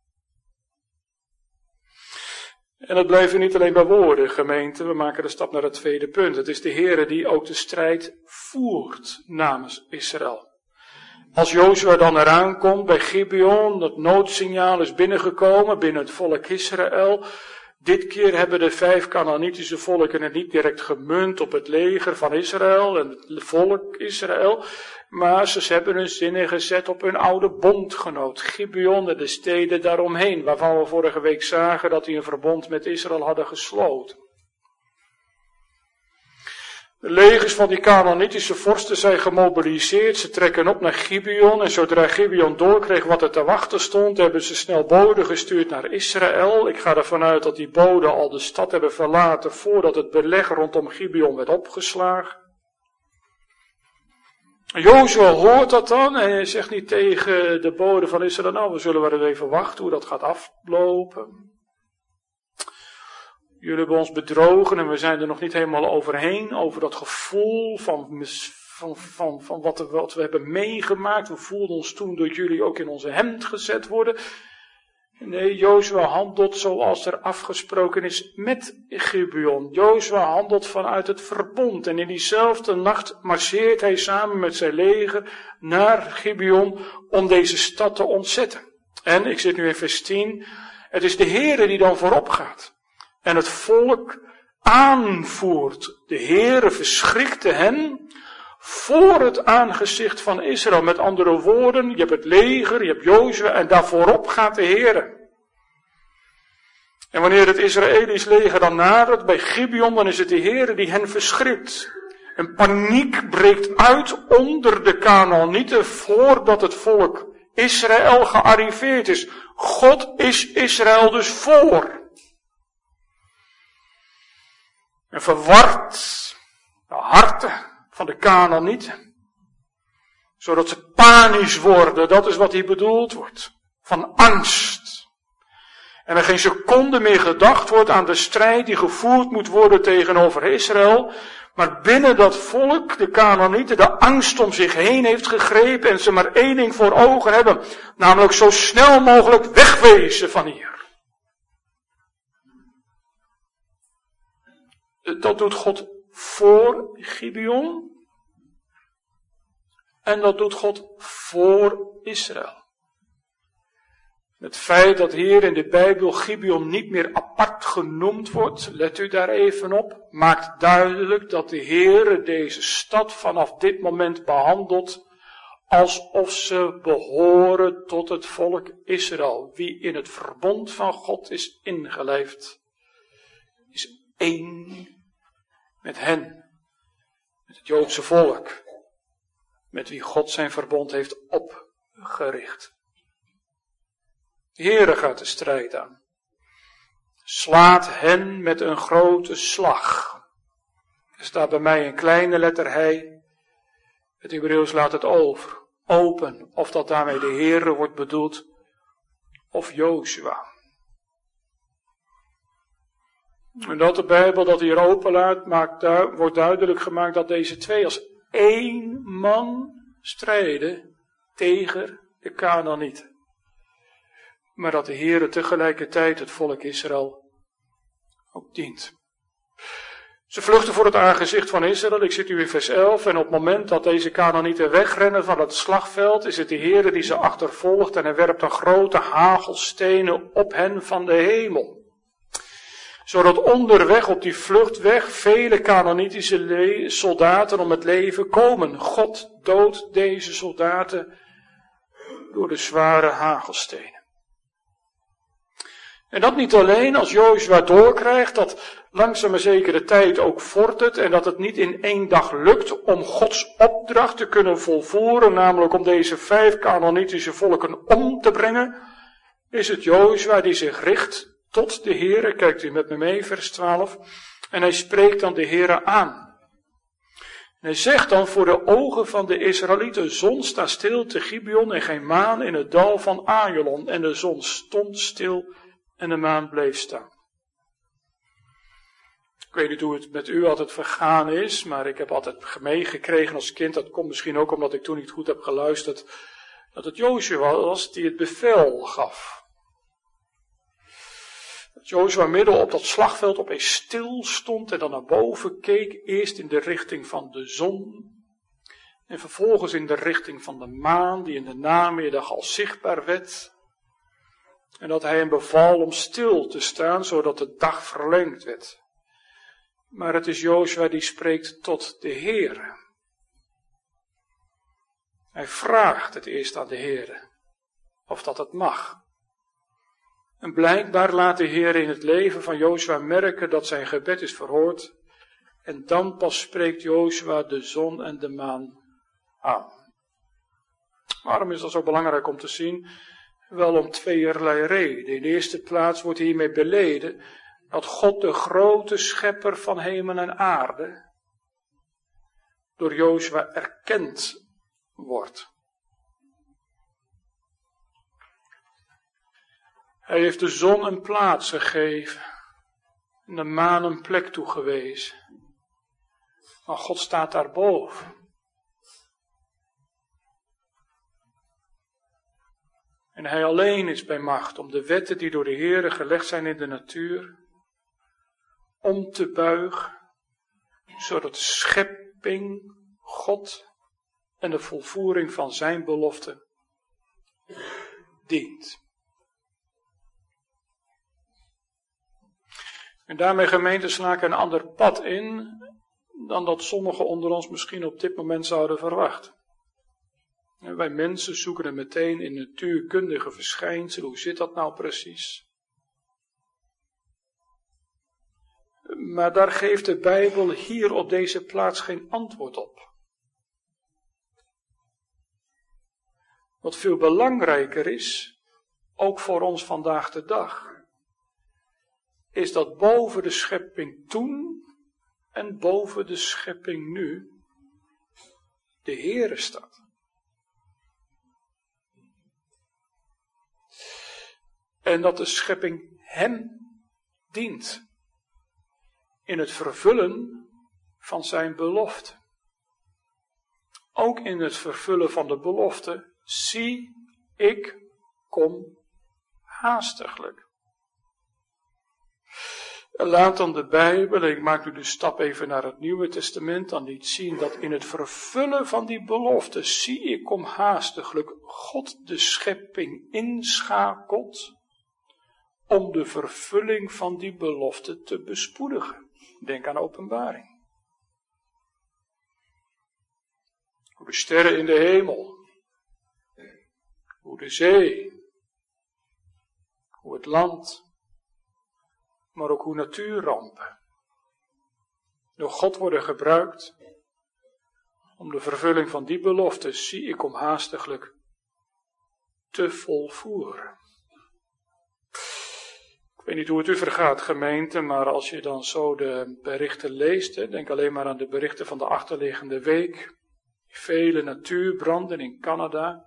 En het blijven niet alleen bij woorden, gemeente. We maken de stap naar het tweede punt. Het is de Heere die ook de strijd voert namens Israël. Als Jozua dan eraan komt bij Gibeon, dat noodsignaal is binnengekomen binnen het volk Israël. Dit keer hebben de 5 Kanaanitische volken het niet direct gemunt op het leger van Israël en het volk Israël. Maar ze hebben hun zinnen gezet op hun oude bondgenoot, Gibeon en de steden daaromheen, waarvan we vorige week zagen dat die een verbond met Israël hadden gesloten. De legers van die Kanaanitische vorsten zijn gemobiliseerd, ze trekken op naar Gibeon en zodra Gibeon doorkreeg wat er te wachten stond, hebben ze snel boden gestuurd naar Israël. Ik ga ervan uit dat die boden al de stad hebben verlaten voordat het beleg rondom Gibeon werd opgeslagen. Jozua hoort dat dan en hij zegt niet tegen de bode van Israël, nou we zullen wel even wachten hoe dat gaat aflopen. Jullie hebben ons bedrogen en we zijn er nog niet helemaal overheen, over dat gevoel van wat we hebben meegemaakt. We voelden ons toen door jullie ook in onze hemd gezet worden. Nee, Jozua handelt zoals er afgesproken is met Gibeon. Jozua handelt vanuit het verbond. En in diezelfde nacht marcheert hij samen met zijn leger naar Gibeon om deze stad te ontzetten. En, ik zit nu in vers 10, het is de Heere die dan voorop gaat. En het volk aanvoert. De Heere verschrikte hen voor het aangezicht van Israël. Met andere woorden, je hebt het leger, je hebt Jozua en daar voorop gaat de Heere. En wanneer het Israëlisch leger dan nadert bij Gibeon, dan is het de Heere die hen verschrikt. En paniek breekt uit onder de Kanaanieten voordat het volk Israël gearriveerd is. God is Israël dus voor. En verward de harten van de Kanaanieten, zodat ze panisch worden. Dat is wat hier bedoeld wordt. Van angst. En er geen seconde meer gedacht wordt aan de strijd die gevoerd moet worden tegenover Israël. Maar binnen dat volk, de Kanaanieten, de angst om zich heen heeft gegrepen en ze maar één ding voor ogen hebben. Namelijk zo snel mogelijk wegwezen van hier. Dat doet God voor Gibeon. En dat doet God voor Israël. Het feit dat hier in de Bijbel Gibeon niet meer apart genoemd wordt, let u daar even op, maakt duidelijk dat de Heere deze stad vanaf dit moment behandelt alsof ze behoren tot het volk Israël. Wie in het verbond van God is ingelijfd, is één met hen, met het Joodse volk, met wie God zijn verbond heeft opgericht. De Heere gaat de strijd aan. Slaat hen met een grote slag. Er staat bij mij een kleine letter hij. Het Hebreeuws laat het over. Open. Of dat daarmee de Heere wordt bedoeld. Of Jozua. En dat de Bijbel dat hier openlaat, wordt duidelijk gemaakt dat deze twee als één man strijden tegen de Kanaanieten. Maar dat de Heere tegelijkertijd het volk Israël ook dient. Ze vluchten voor het aangezicht van Israël. Ik zit nu in vers 11. En op het moment dat deze Kanaanieten wegrennen van het slagveld, is het de Heere die ze achtervolgt. En hij werpt dan grote hagelstenen op hen van de hemel. Zodat onderweg op die vluchtweg vele Kanaanitische soldaten om het leven komen. God doodt deze soldaten door de zware hagelstenen. En dat niet alleen als Jozua doorkrijgt dat langzaam maar zeker de tijd ook vordert en dat het niet in één dag lukt om Gods opdracht te kunnen volvoeren, namelijk om deze 5 Kanaanitische volken om te brengen, is het Jozua die zich richt tot de Heere. Kijkt u met me mee, vers 12. En hij spreekt dan de Heere aan. En hij zegt dan voor de ogen van de Israëlieten, zon sta stil te Gibeon en geen maan in het dal van Ajalon. En de zon stond stil en de maan bleef staan. Ik weet niet hoe het met u altijd vergaan is, maar ik heb altijd meegekregen als kind, dat komt misschien ook omdat ik toen niet goed heb geluisterd, dat het Jozua was die het bevel gaf. Dat Jozua midden op dat slagveld opeens stil stond en dan naar boven keek, eerst in de richting van de zon en vervolgens in de richting van de maan, die in de namiddag al zichtbaar werd. En dat hij hem beval om stil te staan, zodat de dag verlengd werd. Maar het is Jozua die spreekt tot de Heere. Hij vraagt het eerst aan de Heere, of dat het mag. En blijkbaar laat de Heere in het leven van Jozua merken dat zijn gebed is verhoord. En dan pas spreekt Jozua de zon en de maan aan. Waarom is dat zo belangrijk om te zien? Wel om tweeërlei reden. In de eerste plaats wordt hiermee beleden dat God de grote schepper van hemel en aarde door Jozua erkend wordt. Hij heeft de zon een plaats gegeven en de maan een plek toegewezen. Maar God staat daarboven. En hij alleen is bij macht om de wetten die door de Heere gelegd zijn in de natuur, om te buigen, zodat de schepping, God en de volvoering van zijn belofte dient. En daarmee, gemeente, sla ik een ander pad in dan dat sommigen onder ons misschien op dit moment zouden verwachten. En wij mensen zoeken er meteen in natuurkundige verschijnselen. Hoe zit dat nou precies? Maar daar geeft de Bijbel hier op deze plaats geen antwoord op. Wat veel belangrijker is, ook voor ons vandaag de dag, is dat boven de schepping toen en boven de schepping nu de Heere staat. En dat de schepping hem dient in het vervullen van zijn belofte. Ook in het vervullen van de belofte, zie, ik kom haastiglijk. En laat dan de Bijbel, en ik maak nu de stap even naar het Nieuwe Testament, dan niet zien dat in het vervullen van die belofte, zie, ik kom haastiglijk, God de schepping inschakelt om de vervulling van die belofte te bespoedigen. Denk aan Openbaring. Hoe de sterren in de hemel, hoe de zee, hoe het land, maar ook hoe natuurrampen door God worden gebruikt om de vervulling van die belofte, zie, ik kom haastiglijk, te volvoeren. Ik weet niet hoe het u vergaat, gemeente, maar als je dan zo de berichten leest, denk alleen maar aan de berichten van de achterliggende week, vele natuurbranden in Canada,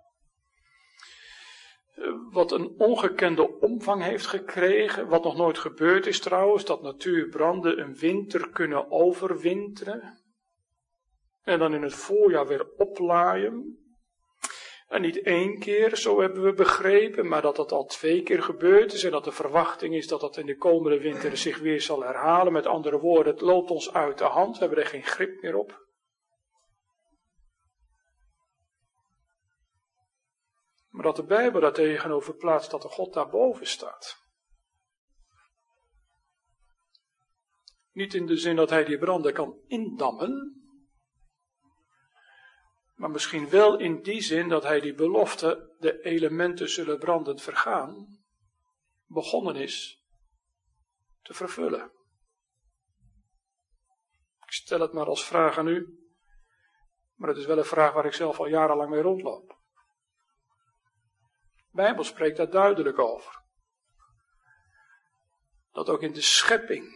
wat een ongekende omvang heeft gekregen, wat nog nooit gebeurd is trouwens, dat natuurbranden een winter kunnen overwinteren en dan in het voorjaar weer oplaaien. En niet één keer, zo hebben we begrepen, maar dat dat al 2 keer gebeurd is en dat de verwachting is dat dat in de komende winter zich weer zal herhalen. Met andere woorden, het loopt ons uit de hand, we hebben er geen grip meer op. Maar dat de Bijbel daar tegenover plaatst dat de God daarboven staat. Niet in de zin dat hij die branden kan indammen, maar misschien wel in die zin dat hij die belofte, de elementen zullen brandend vergaan, begonnen is te vervullen. Ik stel het maar als vraag aan u, maar het is wel een vraag waar ik zelf al jarenlang mee rondloop. De Bijbel spreekt daar duidelijk over. Dat ook in de schepping,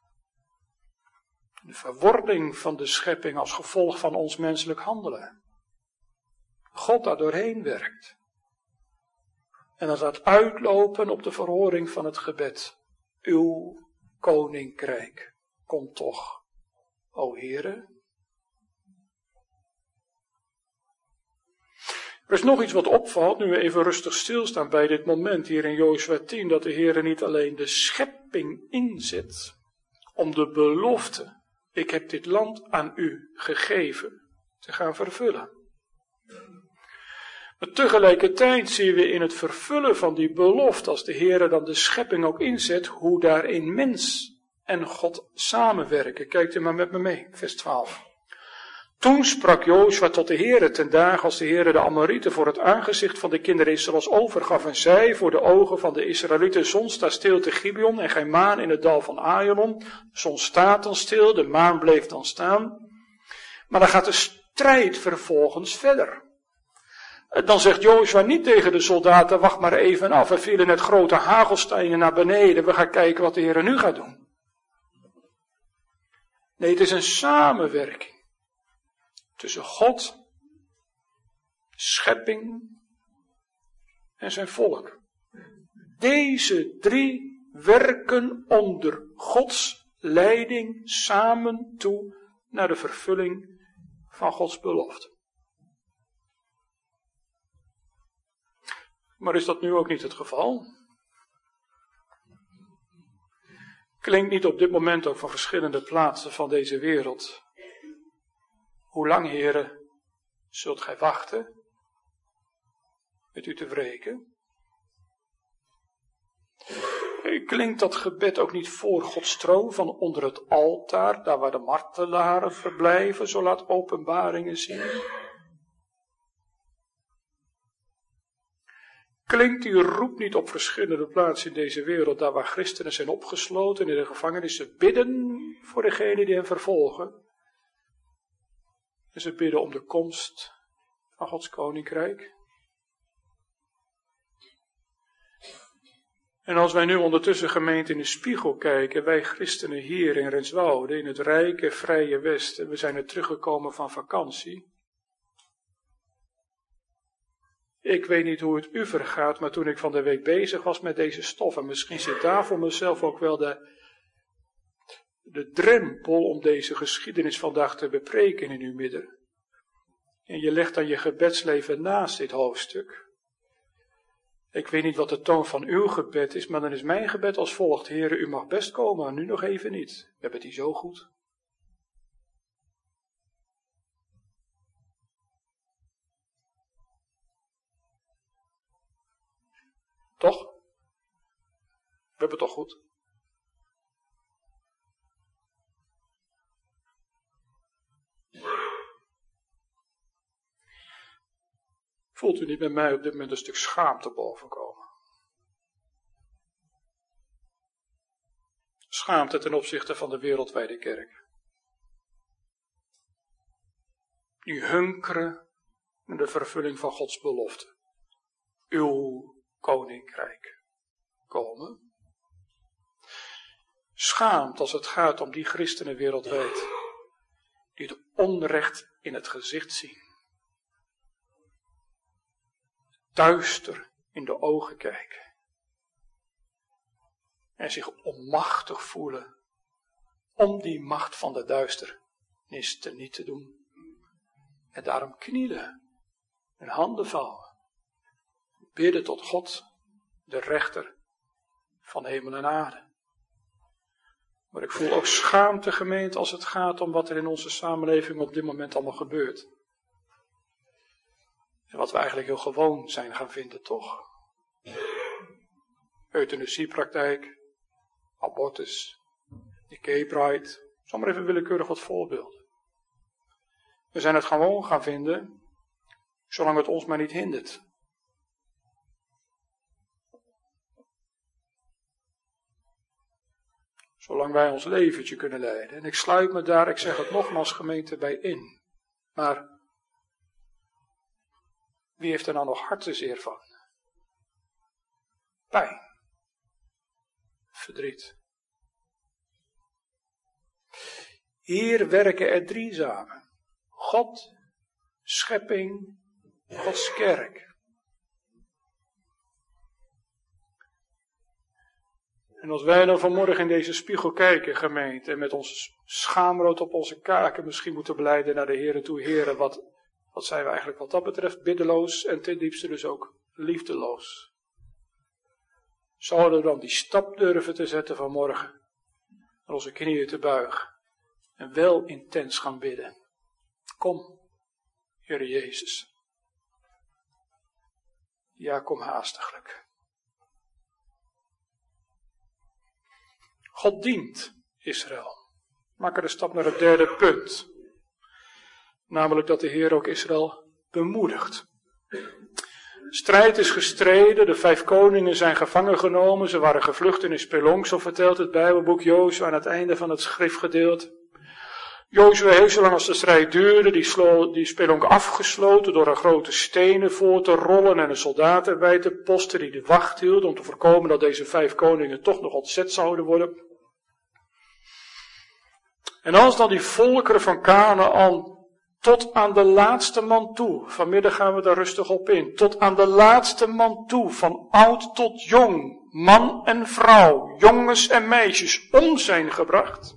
de verwording van de schepping als gevolg van ons menselijk handelen, God daar doorheen werkt. En dat laat uitlopen op de verhoring van het gebed. Uw koninkrijk komt toch, o Heere. Er is nog iets wat opvalt, nu we even rustig stilstaan bij dit moment hier in Jozua 10, dat de Heere niet alleen de schepping inzet om de belofte, ik heb dit land aan u gegeven, te gaan vervullen. Maar tegelijkertijd zien we in het vervullen van die belofte, als de Heere dan de schepping ook inzet, hoe daarin mens en God samenwerken. Kijkt u maar met me mee, vers 12. Toen sprak Jozua tot de Heere ten dagen als de Heere de Amorieten voor het aangezicht van de kinderen Israëls overgaf en zei voor de ogen van de Israëlieten, zon sta stil te Gibeon en geen maan in het dal van Ajalon. De zon staat dan stil, de maan bleef dan staan. Maar dan gaat de strijd vervolgens verder. Dan zegt Jozua niet tegen de soldaten, wacht maar even af, er vielen net grote hagelstenen naar beneden, we gaan kijken wat de Heere nu gaat doen. Nee, het is een samenwerking tussen God, schepping en zijn volk. Deze 3 werken onder Gods leiding samen toe naar de vervulling van Gods belofte. Maar is dat nu ook niet het geval? Klinkt niet op dit moment ook van verschillende plaatsen van deze wereld: hoe lang, Heere, zult gij wachten met u te wreken? Klinkt dat gebed ook niet voor Gods troon van onder het altaar, daar waar de martelaren verblijven, zo laat Openbaringen zien? Klinkt die roep niet op verschillende plaatsen in deze wereld, daar waar christenen zijn opgesloten in de gevangenissen, bidden voor degenen die hen vervolgen? En ze bidden om de komst van Gods koninkrijk. En als wij nu ondertussen gemeente in de spiegel kijken, wij christenen hier in Renswoude, in het rijke, vrije Westen, we zijn er teruggekomen van vakantie. Ik weet niet hoe het u vergaat, maar toen ik van de week bezig was met deze stof, en misschien zit daar voor mezelf ook wel de drempel om deze geschiedenis vandaag te bepreken in uw midden. En je legt dan je gebedsleven naast dit hoofdstuk. Ik weet niet wat de toon van uw gebed is, maar dan is mijn gebed als volgt: Heere, u mag best komen, maar nu nog even niet. We hebben het hier zo goed. Toch? We hebben het toch goed? Voelt u niet met mij op dit moment een stuk schaamte bovenkomen? Schaamte ten opzichte van de wereldwijde kerk. Die hunkeren naar de vervulling van Gods belofte. Uw koninkrijk komen. Schaamt als het gaat om die christenen wereldwijd, die het onrecht in het gezicht zien. Duister in de ogen kijken. En zich onmachtig voelen om die macht van de duisternis teniet te doen. En daarom knielen, hun handen vouwen. Bidden tot God, de rechter van hemel en aarde. Maar ik voel ook schaamte, gemeente, als het gaat om wat er in onze samenleving op dit moment allemaal gebeurt. En wat we eigenlijk heel gewoon zijn gaan vinden, toch? Euthanasiepraktijk, abortus, de gay pride. Zal maar even willekeurig wat voorbeelden. We zijn het gewoon gaan vinden, zolang het ons maar niet hindert. Zolang wij ons leventje kunnen leiden. En ik sluit me daar, ik zeg het nogmaals, gemeente, bij in. Maar wie heeft er nou nog hartzeer van? Pijn. Verdriet. Hier werken er drie samen. God, schepping, Gods kerk. En als wij dan vanmorgen in deze spiegel kijken, gemeente, en met ons schaamrood op onze kaken misschien moeten belijden naar de Heere toe: Heere, wat zijn we eigenlijk wat dat betreft biddeloos en ten diepste dus ook liefdeloos. Zouden we dan die stap durven te zetten vanmorgen, en onze knieën te buigen en wel intens gaan bidden. Kom, Heere Jezus. Ja, kom haastiglijk. God dient Israël. Maak er de stap naar het derde punt. Namelijk dat de Heer ook Israël bemoedigt. Strijd is gestreden, de 5 koningen zijn gevangen genomen, ze waren gevlucht in Spelonk, zo vertelt het Bijbelboek Jozua aan het einde van het schriftgedeelte. Jozua heeft, zolang als de strijd duurde, die Spelonk afgesloten door er grote stenen voor te rollen en een soldaten bij te posten die de wacht hielden om te voorkomen dat deze 5 koningen toch nog ontzet zouden worden. En als dan die volkeren van Kanaän tot aan de laatste man toe, vanmiddag gaan we daar rustig op in, tot aan de laatste man toe, van oud tot jong, man en vrouw, jongens en meisjes, om zijn gebracht,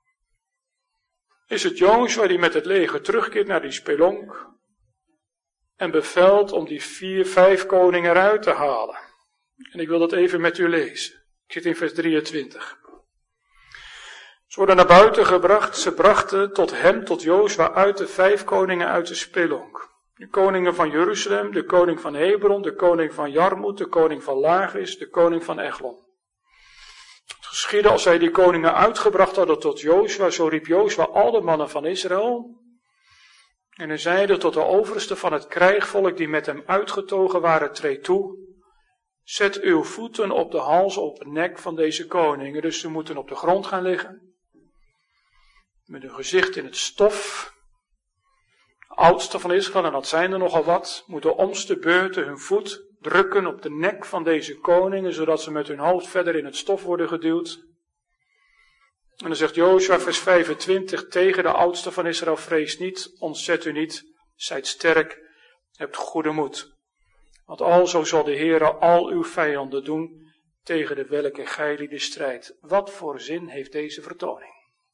is het Jozua die met het leger terugkeert naar die Spelonk. en bevelt om die 5 koningen eruit te halen. En ik wil dat even met u lezen. Ik zit in vers 23. Ze worden naar buiten gebracht. Ze brachten tot Jozua uit de 5 koningen uit de spelonk. De koningen van Jeruzalem, de koning van Hebron, de koning van Jarmut, de koning van Lachis, de koning van Eglon. Het geschiedde als zij die koningen uitgebracht hadden tot Jozua, zo riep Jozua al de mannen van Israël. En hij zeide tot de overste van het krijgvolk die met hem uitgetogen waren, treed toe. Zet uw voeten op de hals, op de nek van deze koningen. Dus ze moeten op de grond gaan liggen. Met hun gezicht in het stof. De oudste van Israël, en dat zijn er nogal wat, moeten om de beurten hun voet drukken op de nek van deze koningen, zodat ze met hun hoofd verder in het stof worden geduwd. En dan zegt Jozua, vers 25, tegen de oudste van Israël, vrees niet, ontzet u niet, zijt sterk, hebt goede moed. Want alzo zal de Heere al uw vijanden doen, tegen de welke gij de strijd. Wat voor zin heeft deze vertoning?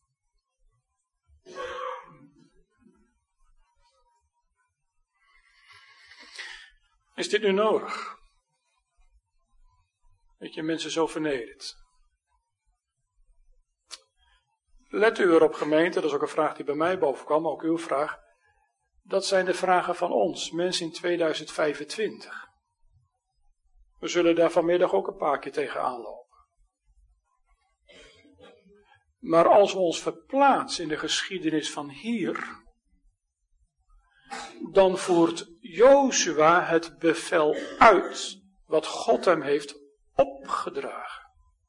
Is dit nu nodig? Dat je mensen zo vernedert? Let u erop, gemeente, dat is ook een vraag die bij mij boven kwam, ook uw vraag. Dat zijn de vragen van ons, mensen in 2025. We zullen daar vanmiddag ook een paar keer tegenaan lopen. Maar als we ons verplaatsen in de geschiedenis van hier, dan voert Jozua het bevel uit wat God hem heeft opgedragen.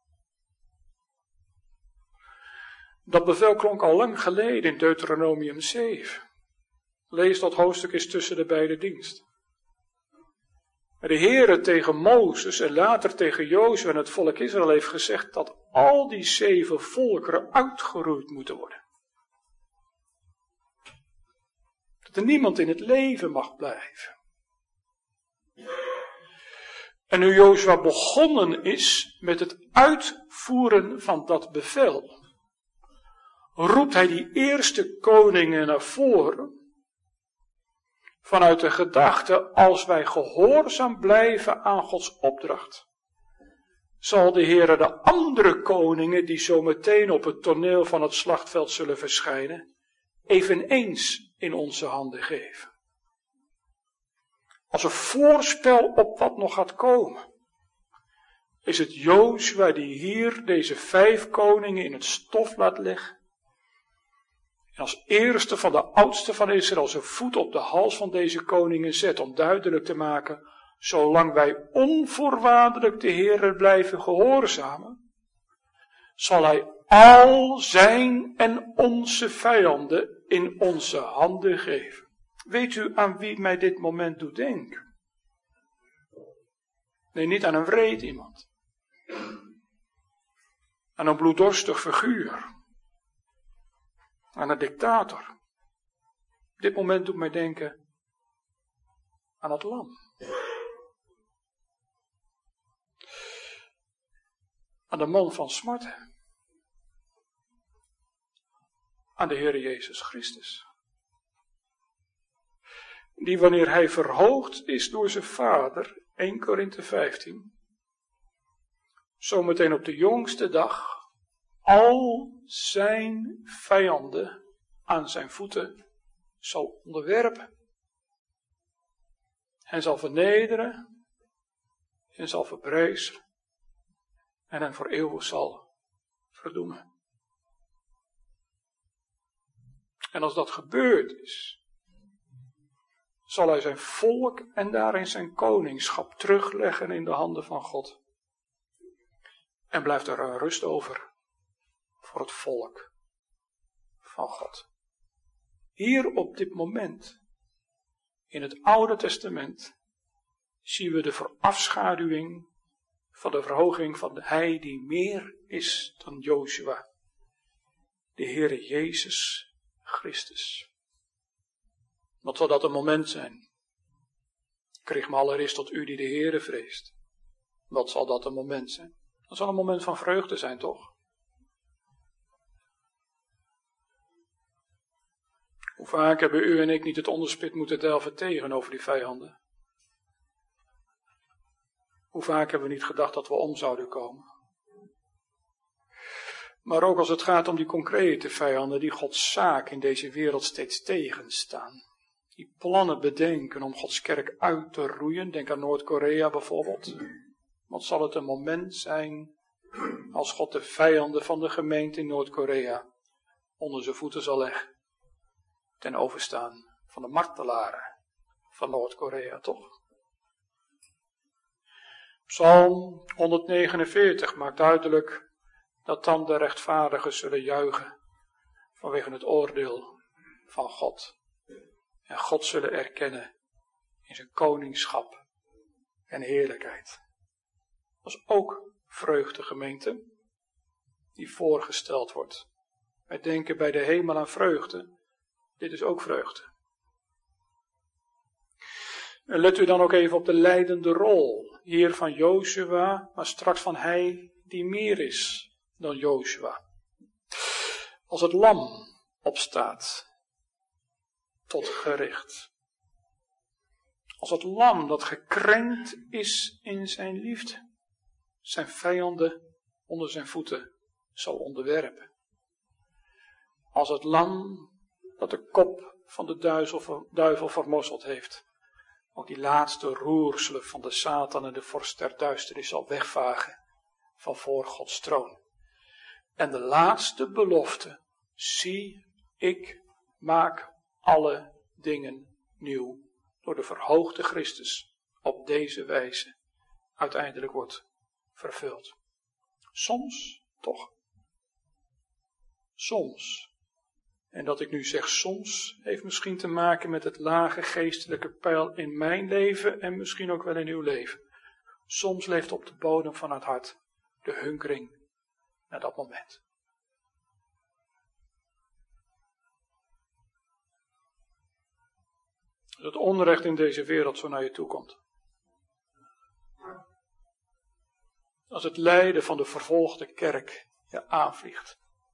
Dat bevel klonk al lang geleden in Deuteronomium 7. Lees dat hoofdstuk eens tussen de beide diensten. De Heere tegen Mozes en later tegen Jozua en het volk Israël heeft gezegd dat al die 7 volkeren uitgeroeid moeten worden. Dat er niemand in het leven mag blijven. En nu Jozua begonnen is met het uitvoeren van dat bevel, roept hij die eerste koningen naar voren, vanuit de gedachte, als wij gehoorzaam blijven aan Gods opdracht, zal de Heere de andere koningen, die zo meteen op het toneel van het slagveld zullen verschijnen, eveneens in onze handen geven. Als een voorspel op wat nog gaat komen, is het Jozua die hier deze 5 koningen in het stof laat leggen. En als eerste van de oudste van Israël zijn voet op de hals van deze koningen zet, om duidelijk te maken, zolang wij onvoorwaardelijk de Heere blijven gehoorzamen, zal hij al zijn en onze vijanden in onze handen geven. Weet u aan wie mij dit moment doet denken? Nee, niet aan een wreed iemand. Aan een bloeddorstig figuur. Aan een dictator. Dit moment doet mij denken aan het lam. Aan de man van smarten. Aan de Heer Jezus Christus. Die wanneer hij verhoogd is door zijn vader, 1 Korinthe 15, zometeen op de jongste dag al zijn vijanden aan zijn voeten zal onderwerpen. En zal vernederen en zal verprijzen en hen voor eeuwig zal verdoemen. En als dat gebeurd is, zal hij zijn volk en daarin zijn koningschap terugleggen in de handen van God. En blijft er een rust over voor het volk van God. Hier op dit moment, in het Oude Testament, zien we de verafschaduwing van de verhoging van hij die meer is dan Jozua. De Heere Jezus Christus. Wat zal dat een moment zijn? Ik richt me allereerst tot u die de Heere vreest. Wat zal dat een moment zijn? Dat zal een moment van vreugde zijn, toch? Hoe vaak hebben u en ik niet het onderspit moeten delven tegenover die vijanden? Hoe vaak hebben we niet gedacht dat we om zouden komen? Maar ook als het gaat om die concrete vijanden die Gods zaak in deze wereld steeds tegenstaan. Die plannen bedenken om Gods kerk uit te roeien. Denk aan Noord-Korea bijvoorbeeld. Wat zal het een moment zijn als God de vijanden van de gemeente in Noord-Korea onder zijn voeten zal leggen. Ten overstaan van de martelaren van Noord-Korea, toch? Psalm 149 maakt duidelijk dat dan de rechtvaardigen zullen juichen vanwege het oordeel van God. En God zullen erkennen in zijn koningschap en heerlijkheid. Dat is ook vreugde, gemeente, die voorgesteld wordt. Wij denken bij de hemel aan vreugde. Dit is ook vreugde. En let u dan ook even op de leidende rol hier van Jozua, maar straks van hij die meer is dan Jozua. Als het lam opstaat tot gericht. Als het lam dat gekrenkt is in zijn liefde, zijn vijanden onder zijn voeten zal onderwerpen. Als het lam dat de kop van de duivel vermorzeld heeft, ook die laatste roerselen van de Satan en de vorst der duisternis zal wegvagen van voor Gods troon. En de laatste belofte, zie, ik maak alle dingen nieuw, door de verhoogde Christus op deze wijze uiteindelijk wordt vervuld. Soms, toch? Soms. En dat ik nu zeg soms, heeft misschien te maken met het lage geestelijke peil in mijn leven en misschien ook wel in uw leven. Soms leeft op de bodem van het hart de hunkering naar dat moment. Als het onrecht in deze wereld zo naar je toe komt. Als het lijden van de vervolgde kerk je aanvliegt.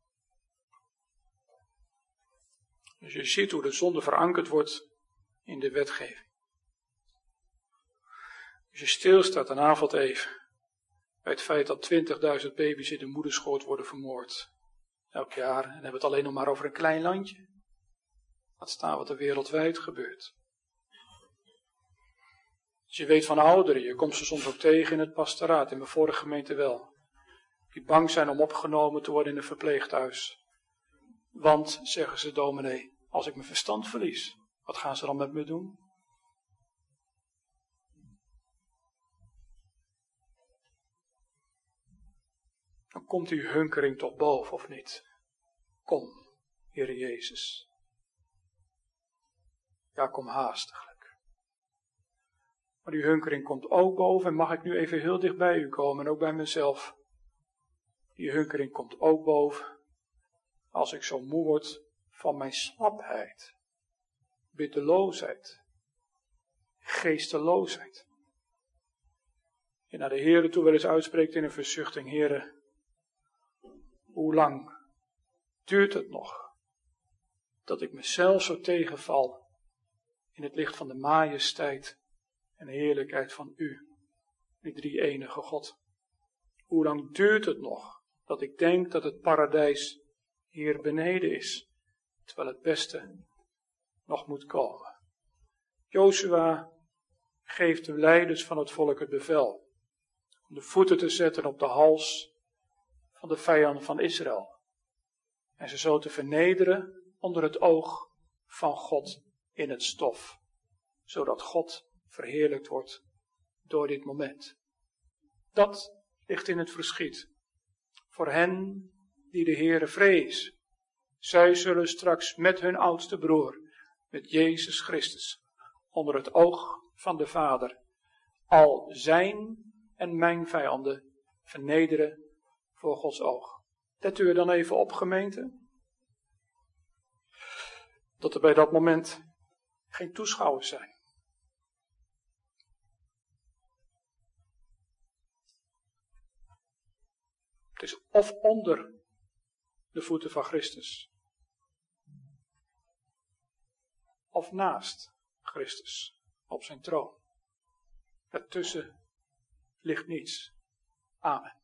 Dus je ziet hoe de zonde verankerd wordt in de wetgeving. Als je stilstaat een avond even bij het feit dat 20.000 baby's in de moederschoot worden vermoord. Elk jaar, en hebben we het alleen nog maar over een klein landje. Laat staan wat er wereldwijd gebeurt. Als je weet van ouderen, je komt ze soms ook tegen in het pastoraat, in mijn vorige gemeente wel. Die bang zijn om opgenomen te worden in een verpleeghuis. Want, zeggen ze dominee, als ik mijn verstand verlies, wat gaan ze dan met me doen? Dan komt die hunkering toch boven, of niet? Kom, Heere Jezus. Ja, kom haastiglijk. Maar die hunkering komt ook boven, en mag ik nu even heel dicht bij u komen, en ook bij mezelf. Die hunkering komt ook boven, als ik zo moe word van mijn slapheid, bitterloosheid, geesteloosheid. En naar de Heere toe wel eens uitspreekt in een verzuchting, Heere, hoe lang duurt het nog dat ik mezelf zo tegenval in het licht van de majesteit en heerlijkheid van u, die drie-enige God. Hoe lang duurt het nog dat ik denk dat het paradijs hier beneden is, terwijl het beste nog moet komen. Jozua geeft de leiders van het volk het bevel om de voeten te zetten op de hals van de vijanden van Israël en ze zo te vernederen onder het oog van God in het stof, zodat God verheerlijkt wordt door dit moment. Dat ligt in het verschiet. Voor hen die de Heere vrezen. Zij zullen straks met hun oudste broer, met Jezus Christus, onder het oog van de Vader, al zijn en mijn vijanden vernederen voor Gods oog. Let u er dan even op, gemeente, dat er bij dat moment geen toeschouwers zijn. Het is of onder de voeten van Christus, of naast Christus op zijn troon. Ertussen ligt niets. Amen.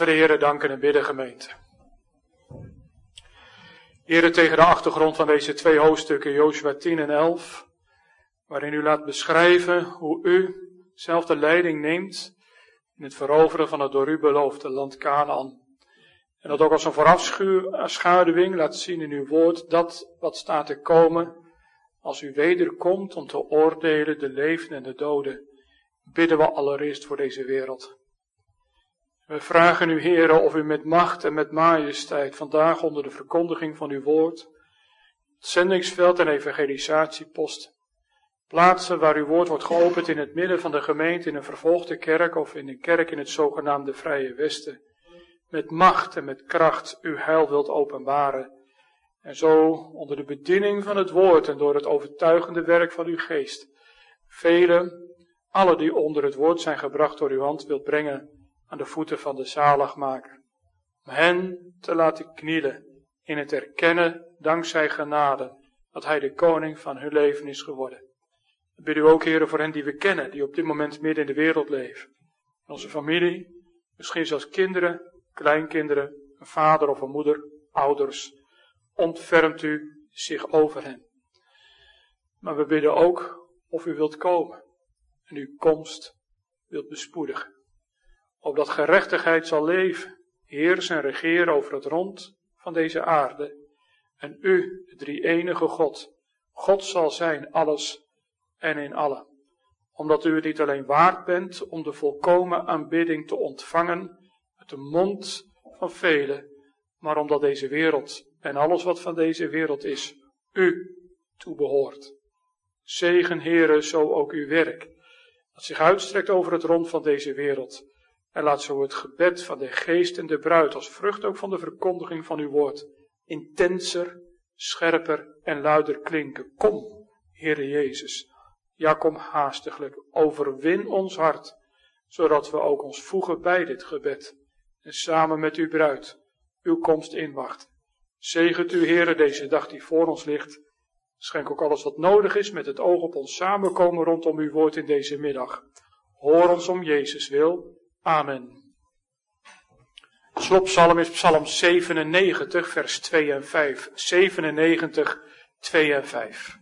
Laten we de Heere danken en bidden, gemeente. Heere, tegen de achtergrond van deze 2 hoofdstukken, Jozua 10 en 11, waarin u laat beschrijven hoe u zelf de leiding neemt in het veroveren van het door u beloofde land Kanaan. En dat ook als een voorafschaduwing laat zien in uw woord dat wat staat te komen als u wederkomt om te oordelen de levenden en de doden, bidden we allereerst voor deze wereld. We vragen u, Heere, of u met macht en met majesteit vandaag onder de verkondiging van uw woord, het zendingsveld en evangelisatiepost, plaatsen waar uw woord wordt geopend in het midden van de gemeente, in een vervolgde kerk of in een kerk in het zogenaamde Vrije Westen, met macht en met kracht uw heil wilt openbaren. En zo onder de bediening van het woord en door het overtuigende werk van uw geest, velen, alle die onder het woord zijn gebracht door uw hand, wilt brengen aan de voeten van de zaligmaker. Om hen te laten knielen in het erkennen, dankzij genade, dat hij de koning van hun leven is geworden. Ik bid u ook, Heere, voor hen die we kennen, die op dit moment midden in de wereld leven. In onze familie, misschien zelfs kinderen, kleinkinderen, een vader of een moeder, ouders. Ontfermt u zich over hen. Maar we bidden ook of u wilt komen en uw komst wilt bespoedigen. Opdat gerechtigheid zal leven, heersen en regeren over het rond van deze aarde. En u, de drie-enige God, God zal zijn alles en in allen. Omdat u het niet alleen waard bent om de volkomen aanbidding te ontvangen uit de mond van velen, maar omdat deze wereld en alles wat van deze wereld is, u toebehoort. Zegen, Heere, zo ook uw werk, dat zich uitstrekt over het rond van deze wereld. En laat zo het gebed van de geest en de bruid, als vrucht ook van de verkondiging van uw woord, intenser, scherper en luider klinken. Kom, Heere Jezus, ja, kom haastiglijk, overwin ons hart, zodat we ook ons voegen bij dit gebed en samen met uw bruid uw komst inwachten. Zegent u, Heere, deze dag die voor ons ligt. Schenk ook alles wat nodig is met het oog op ons samenkomen rondom uw woord in deze middag. Hoor ons om Jezus wil. Amen. Het slotpsalm is psalm 97, vers 2 en 5. 97, 2 en 5.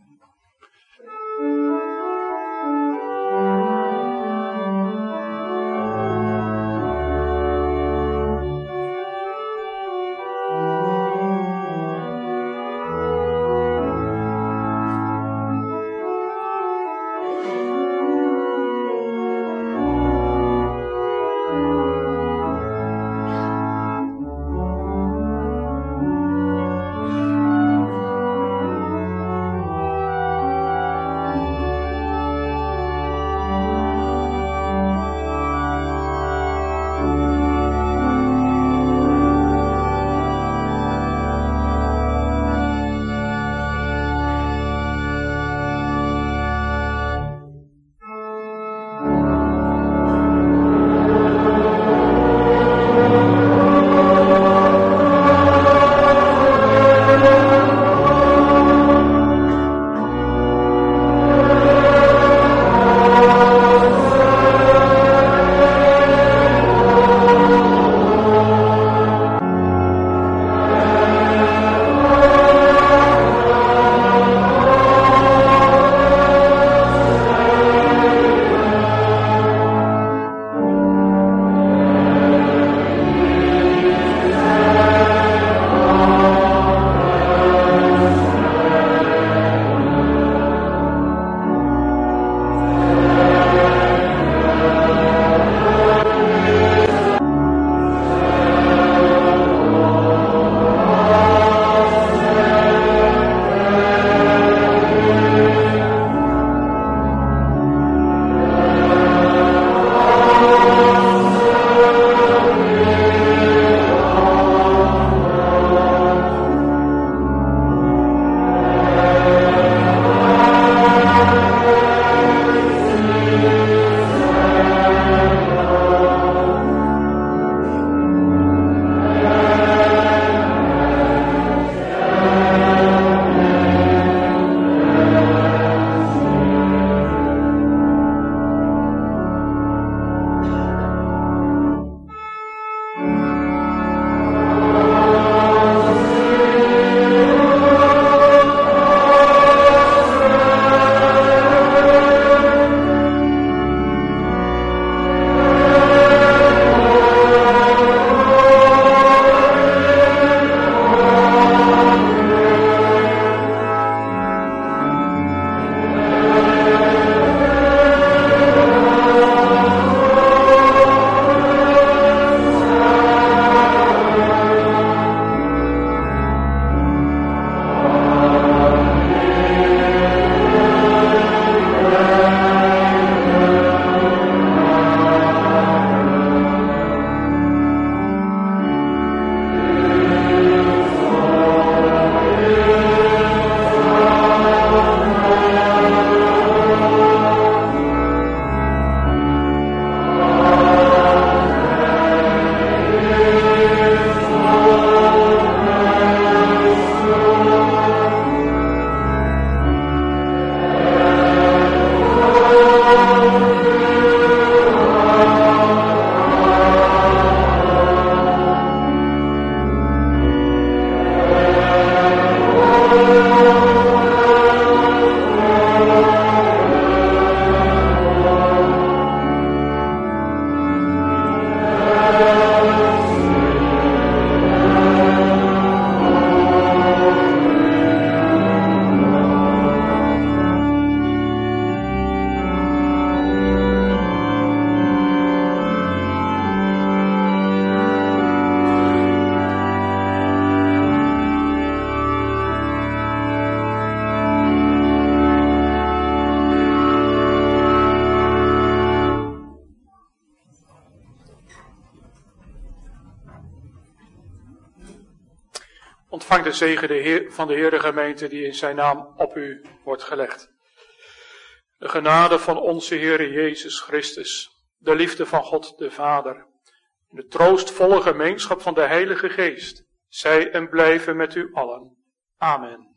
Ontvang de zegen van de Heere gemeente die in zijn naam op u wordt gelegd. De genade van onze Heere Jezus Christus, de liefde van God de Vader, de troostvolle gemeenschap van de Heilige Geest, zij en blijven met u allen. Amen.